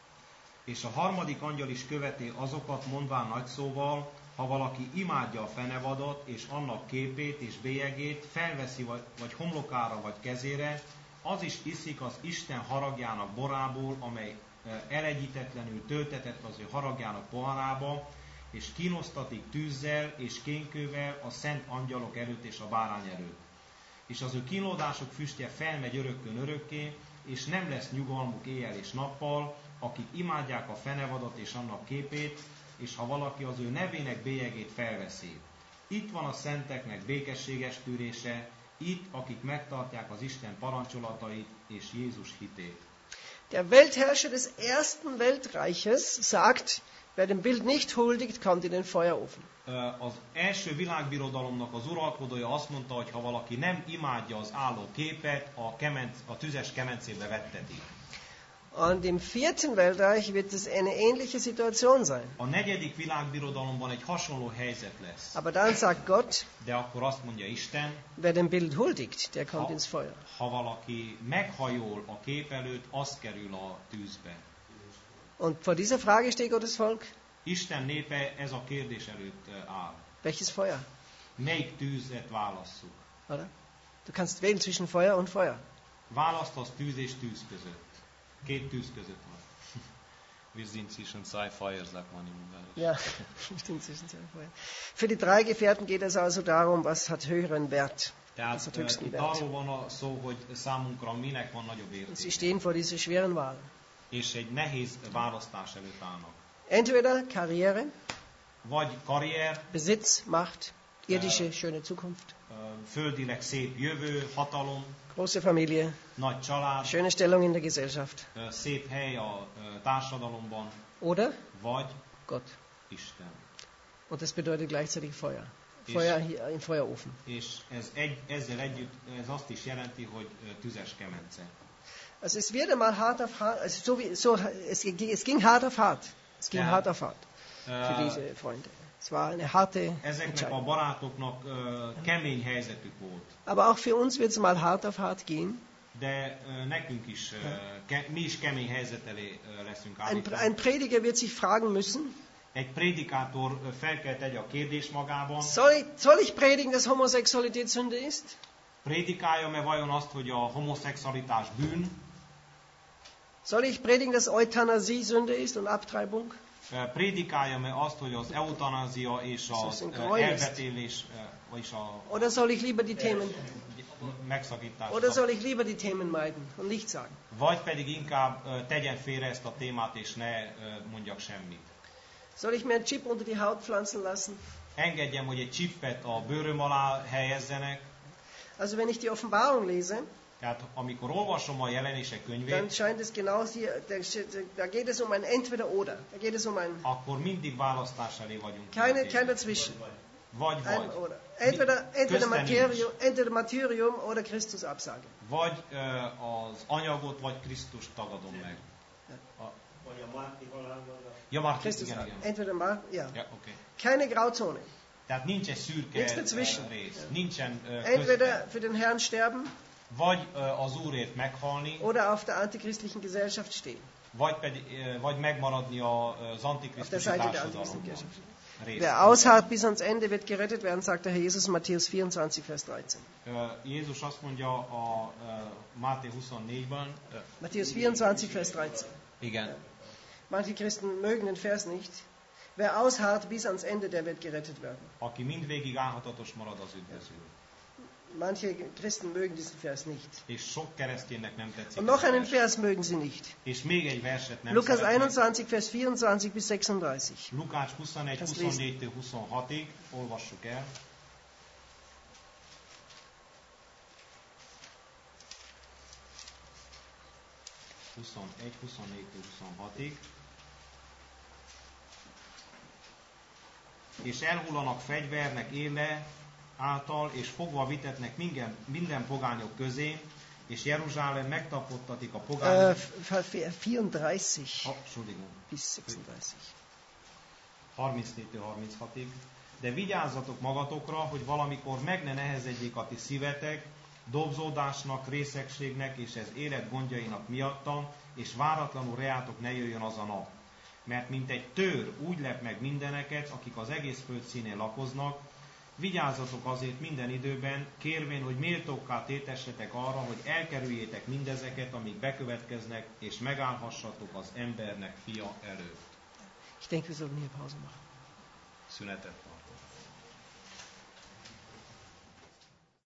[SPEAKER 2] És a harmadik angyal is követi azokat, mondván nagy szóval, ha valaki imádja a fenevadot, és annak képét és bélyegét, felveszi vagy, vagy homlokára, vagy kezére, az is iszik az Isten haragjának borából, amely elegyítetlenül töltetett az ő haragjának poharába, és kínosztatik tűzzel és kénkővel a szent angyalok előtt és a bárány előtt. És az ő kínlódások füstje felmegy örökkön örökké, és nem lesz nyugalmuk éjjel és nappal, akik imádják a fenevadot és annak képét, és ha valaki az ő nevének bélyegét felveszi. Itt van a szenteknek békességes tűrése, itt, akik megtartják az Isten parancsolatait és Jézus hitét.
[SPEAKER 1] Der Weltherrscher des ersten Weltreiches sagt, wer dem Bild nicht huldigt, kommt in den Feuerofen.
[SPEAKER 2] Az első világbirodalomnak az uralkodója azt mondta, hogy ha valaki nem imádja az álló képet, a, kemenc, a tüzes kemencébe vettetik.
[SPEAKER 1] Und im vierten Weltreich wird es eine ähnliche Situation sein.
[SPEAKER 2] A negyedik világbirodalomban egy hasonló helyzet lesz.
[SPEAKER 1] Aber dann sagt Gott,
[SPEAKER 2] De akkor azt mondja Isten,
[SPEAKER 1] wer dem Bild huldigt, der kommt
[SPEAKER 2] ha,
[SPEAKER 1] ins Feuer.
[SPEAKER 2] ha valaki meghajol a kép előtt, az kerül a tűzbe.
[SPEAKER 1] Und vor dieser Frage steht Gottes Volk.
[SPEAKER 2] Isten népe ez a kérdés előtt áll.
[SPEAKER 1] Welches Feuer?
[SPEAKER 2] Melyik tűzet válasszuk?
[SPEAKER 1] Oder? Du kannst wählen zwischen Feuer und Feuer.
[SPEAKER 2] Választasz tűz és tűz között. Két tűz között van. Wir sind zwischen zwei Feuer, sagt man im Ungarisch.
[SPEAKER 1] Ja, stimmt, zwischen zwei Feuer. Für die drei Gefährten geht es also darum, was hat höheren Wert.
[SPEAKER 2] Tehát
[SPEAKER 1] Was hat
[SPEAKER 2] uh,
[SPEAKER 1] höchsten
[SPEAKER 2] itt
[SPEAKER 1] Wert.
[SPEAKER 2] arról van a szó, hogy számunkra minek van nagyobb
[SPEAKER 1] Und sie
[SPEAKER 2] értéke.
[SPEAKER 1] stehen vor dieser schweren Wahl.
[SPEAKER 2] És egy nehéz választás előtt állnak.
[SPEAKER 1] Entweder Karriere,
[SPEAKER 2] Vagy karrier,
[SPEAKER 1] Besitz, Macht, irdische, schöne Zukunft,
[SPEAKER 2] uh, földileg szép jövő, hatalom,
[SPEAKER 1] große Familie,
[SPEAKER 2] nagy család,
[SPEAKER 1] schöne Stellung in der Gesellschaft.
[SPEAKER 2] uh, szép hely a uh, társadalomban,
[SPEAKER 1] Oder
[SPEAKER 2] vagy
[SPEAKER 1] Gott.
[SPEAKER 2] Isten.
[SPEAKER 1] Und das bedeutet gleichzeitig Feuer.
[SPEAKER 2] Ich-
[SPEAKER 1] Feuer hier im Feuerofen.
[SPEAKER 2] És ez egy, ezzel együtt ez azt is jelenti, hogy uh, tüzes kemence.
[SPEAKER 1] Also es wird einmal hart auf hart, also so wie, so, es, ging- es ging hart auf hart. Es ging
[SPEAKER 2] Ja.
[SPEAKER 1] hart auf hart für
[SPEAKER 2] Uh,
[SPEAKER 1] diese Freunde. Es war eine harte
[SPEAKER 2] Ezeknek a
[SPEAKER 1] Entscheidung.
[SPEAKER 2] barátoknak uh, kemény helyzetük volt.
[SPEAKER 1] Aber auch für uns wird es mal hart auf hart gehen.
[SPEAKER 2] De uh, nekünk is, uh, ke, mi is kemény helyzet elé uh, leszünk
[SPEAKER 1] Ein,
[SPEAKER 2] állítva.
[SPEAKER 1] ein Prediger wird sich fragen müssen,
[SPEAKER 2] Egy prédikátor uh, fel kell tegye a kérdés magában,
[SPEAKER 1] soll ich, soll ich predigen, dass Homosexualität Sünde ist?
[SPEAKER 2] prédikáljam-e vajon azt, hogy a homoszexualitás bűn?
[SPEAKER 1] Soll ich predigen, dass Euthanasie Sünde ist und Abtreibung?
[SPEAKER 2] Uh, prédikáljam-e azt, hogy az eutanázia és
[SPEAKER 1] Das
[SPEAKER 2] az
[SPEAKER 1] ist ein
[SPEAKER 2] uh,
[SPEAKER 1] Gräuel.
[SPEAKER 2] elvetélés, uh, vagyis a
[SPEAKER 1] Oder soll ich lieber die Themen,
[SPEAKER 2] megszakítás,
[SPEAKER 1] oder soll ich lieber die Themen meiden und nichts sagen?
[SPEAKER 2] vagy pedig inkább uh, tegyen félre ezt a témát, és ne uh, mondjak semmit.
[SPEAKER 1] Soll ich mir einen Chip unter die Haut pflanzen lassen?
[SPEAKER 2] Engedjem, hogy egy csippet a bőröm alá helyezzenek.
[SPEAKER 1] Also wenn ich die Offenbarung lese,
[SPEAKER 2] Tehát amikor olvasom a jelenések
[SPEAKER 1] dann
[SPEAKER 2] könyvét,
[SPEAKER 1] scheint es genau hier, da, da geht es um ein Entweder-Oder. Da geht es um ein,
[SPEAKER 2] akkor mindig választás elé vagyunk.
[SPEAKER 1] keine, kein Dazwischen.
[SPEAKER 2] Vagy
[SPEAKER 1] Ein
[SPEAKER 2] vagy.
[SPEAKER 1] oder. Entweder, entweder,
[SPEAKER 2] Közte nincs.
[SPEAKER 1] Materium, entweder Martyrium oder Christus Absage.
[SPEAKER 2] Vagy ö, az anyagot, vagy Krisztust tagadom meg. A,
[SPEAKER 4] Vagy a Márti halálban.
[SPEAKER 2] ja, már
[SPEAKER 1] Christus,
[SPEAKER 2] igen, igen.
[SPEAKER 1] entweder Mar, ja.
[SPEAKER 2] Ja, okay.
[SPEAKER 1] Keine Grauzone.
[SPEAKER 2] Tehát nincs egy szürke
[SPEAKER 1] Nincs
[SPEAKER 2] ö,
[SPEAKER 1] dazwischen.
[SPEAKER 2] rész. Nincsen ö,
[SPEAKER 1] Entweder
[SPEAKER 2] közte.
[SPEAKER 1] für den Herrn sterben
[SPEAKER 2] Vagy ö, az Úrért meghalni,
[SPEAKER 1] oder auf der antichristlichen Gesellschaft stehen.
[SPEAKER 2] vagy, pedig, ö, vagy megmaradni a- az
[SPEAKER 1] Auf der
[SPEAKER 2] antikrisztusi
[SPEAKER 1] Seite der
[SPEAKER 2] társadalomban.
[SPEAKER 1] antichristlichen Gesellschaft.
[SPEAKER 2] Rész.
[SPEAKER 1] Wer ausharrt bis ans Ende, wird gerettet werden, sagt der Herr Jesus in Matthäus vierundzwanzig, Vers dreizehn.
[SPEAKER 2] Ö, Jézus azt mondja a ö, Máté huszonnégyben, ö,
[SPEAKER 1] Matthäus vierundzwanzig, Vers dreizehn.
[SPEAKER 2] igen,
[SPEAKER 1] Manche Christen mögen den Vers nicht. Wer ausharrt bis ans Ende, der wird gerettet werden.
[SPEAKER 2] aki mindvégig álhatatos marad, az üdvözül.
[SPEAKER 1] Manche Christen mögen diesen Vers nicht.
[SPEAKER 2] És sok kereszténynek nem tetszik.
[SPEAKER 1] Und noch
[SPEAKER 2] ez a
[SPEAKER 1] einen
[SPEAKER 2] vers.
[SPEAKER 1] Vers mögen sie nicht.
[SPEAKER 2] És még egy verset nem
[SPEAKER 1] Lukas
[SPEAKER 2] szeretnek.
[SPEAKER 1] einundzwanzig, Vers vierundzwanzig bis sechsunddreißig.
[SPEAKER 2] Lukács huszonegy,
[SPEAKER 1] Ezt
[SPEAKER 2] huszonnégytől huszonhatig, olvassuk el. huszonegy, huszonnégytől huszonhatig. És elhullanak fegyvernek éle által, és fogva vitetnek minden, minden pogányok közé, és Jeruzsálem megtapottatik a
[SPEAKER 1] Äh,
[SPEAKER 2] pogányok.
[SPEAKER 1] Vers vierunddreißig
[SPEAKER 2] Oh, Entschuldigung.
[SPEAKER 1] bis sechsunddreißig.
[SPEAKER 2] harmincnégytől harminchatig. De vigyázzatok magatokra, hogy valamikor meg ne nehezedjék a ti szívetek, dobzódásnak, részegségnek és ez élet gondjainak miattam, és váratlanul reátok ne jöjjön az a nap. Mert mint egy tőr úgy lep meg mindeneket, akik az egész föld színén lakoznak, vigyázzatok azért minden időben, kérvén, hogy méltókká tétessetek arra, hogy elkerüljétek mindezeket, amik bekövetkeznek, és megállhassatok az embernek fia előtt.
[SPEAKER 1] Ich denke, wir sollten hier Pause machen.
[SPEAKER 2] Szünetet tartunk.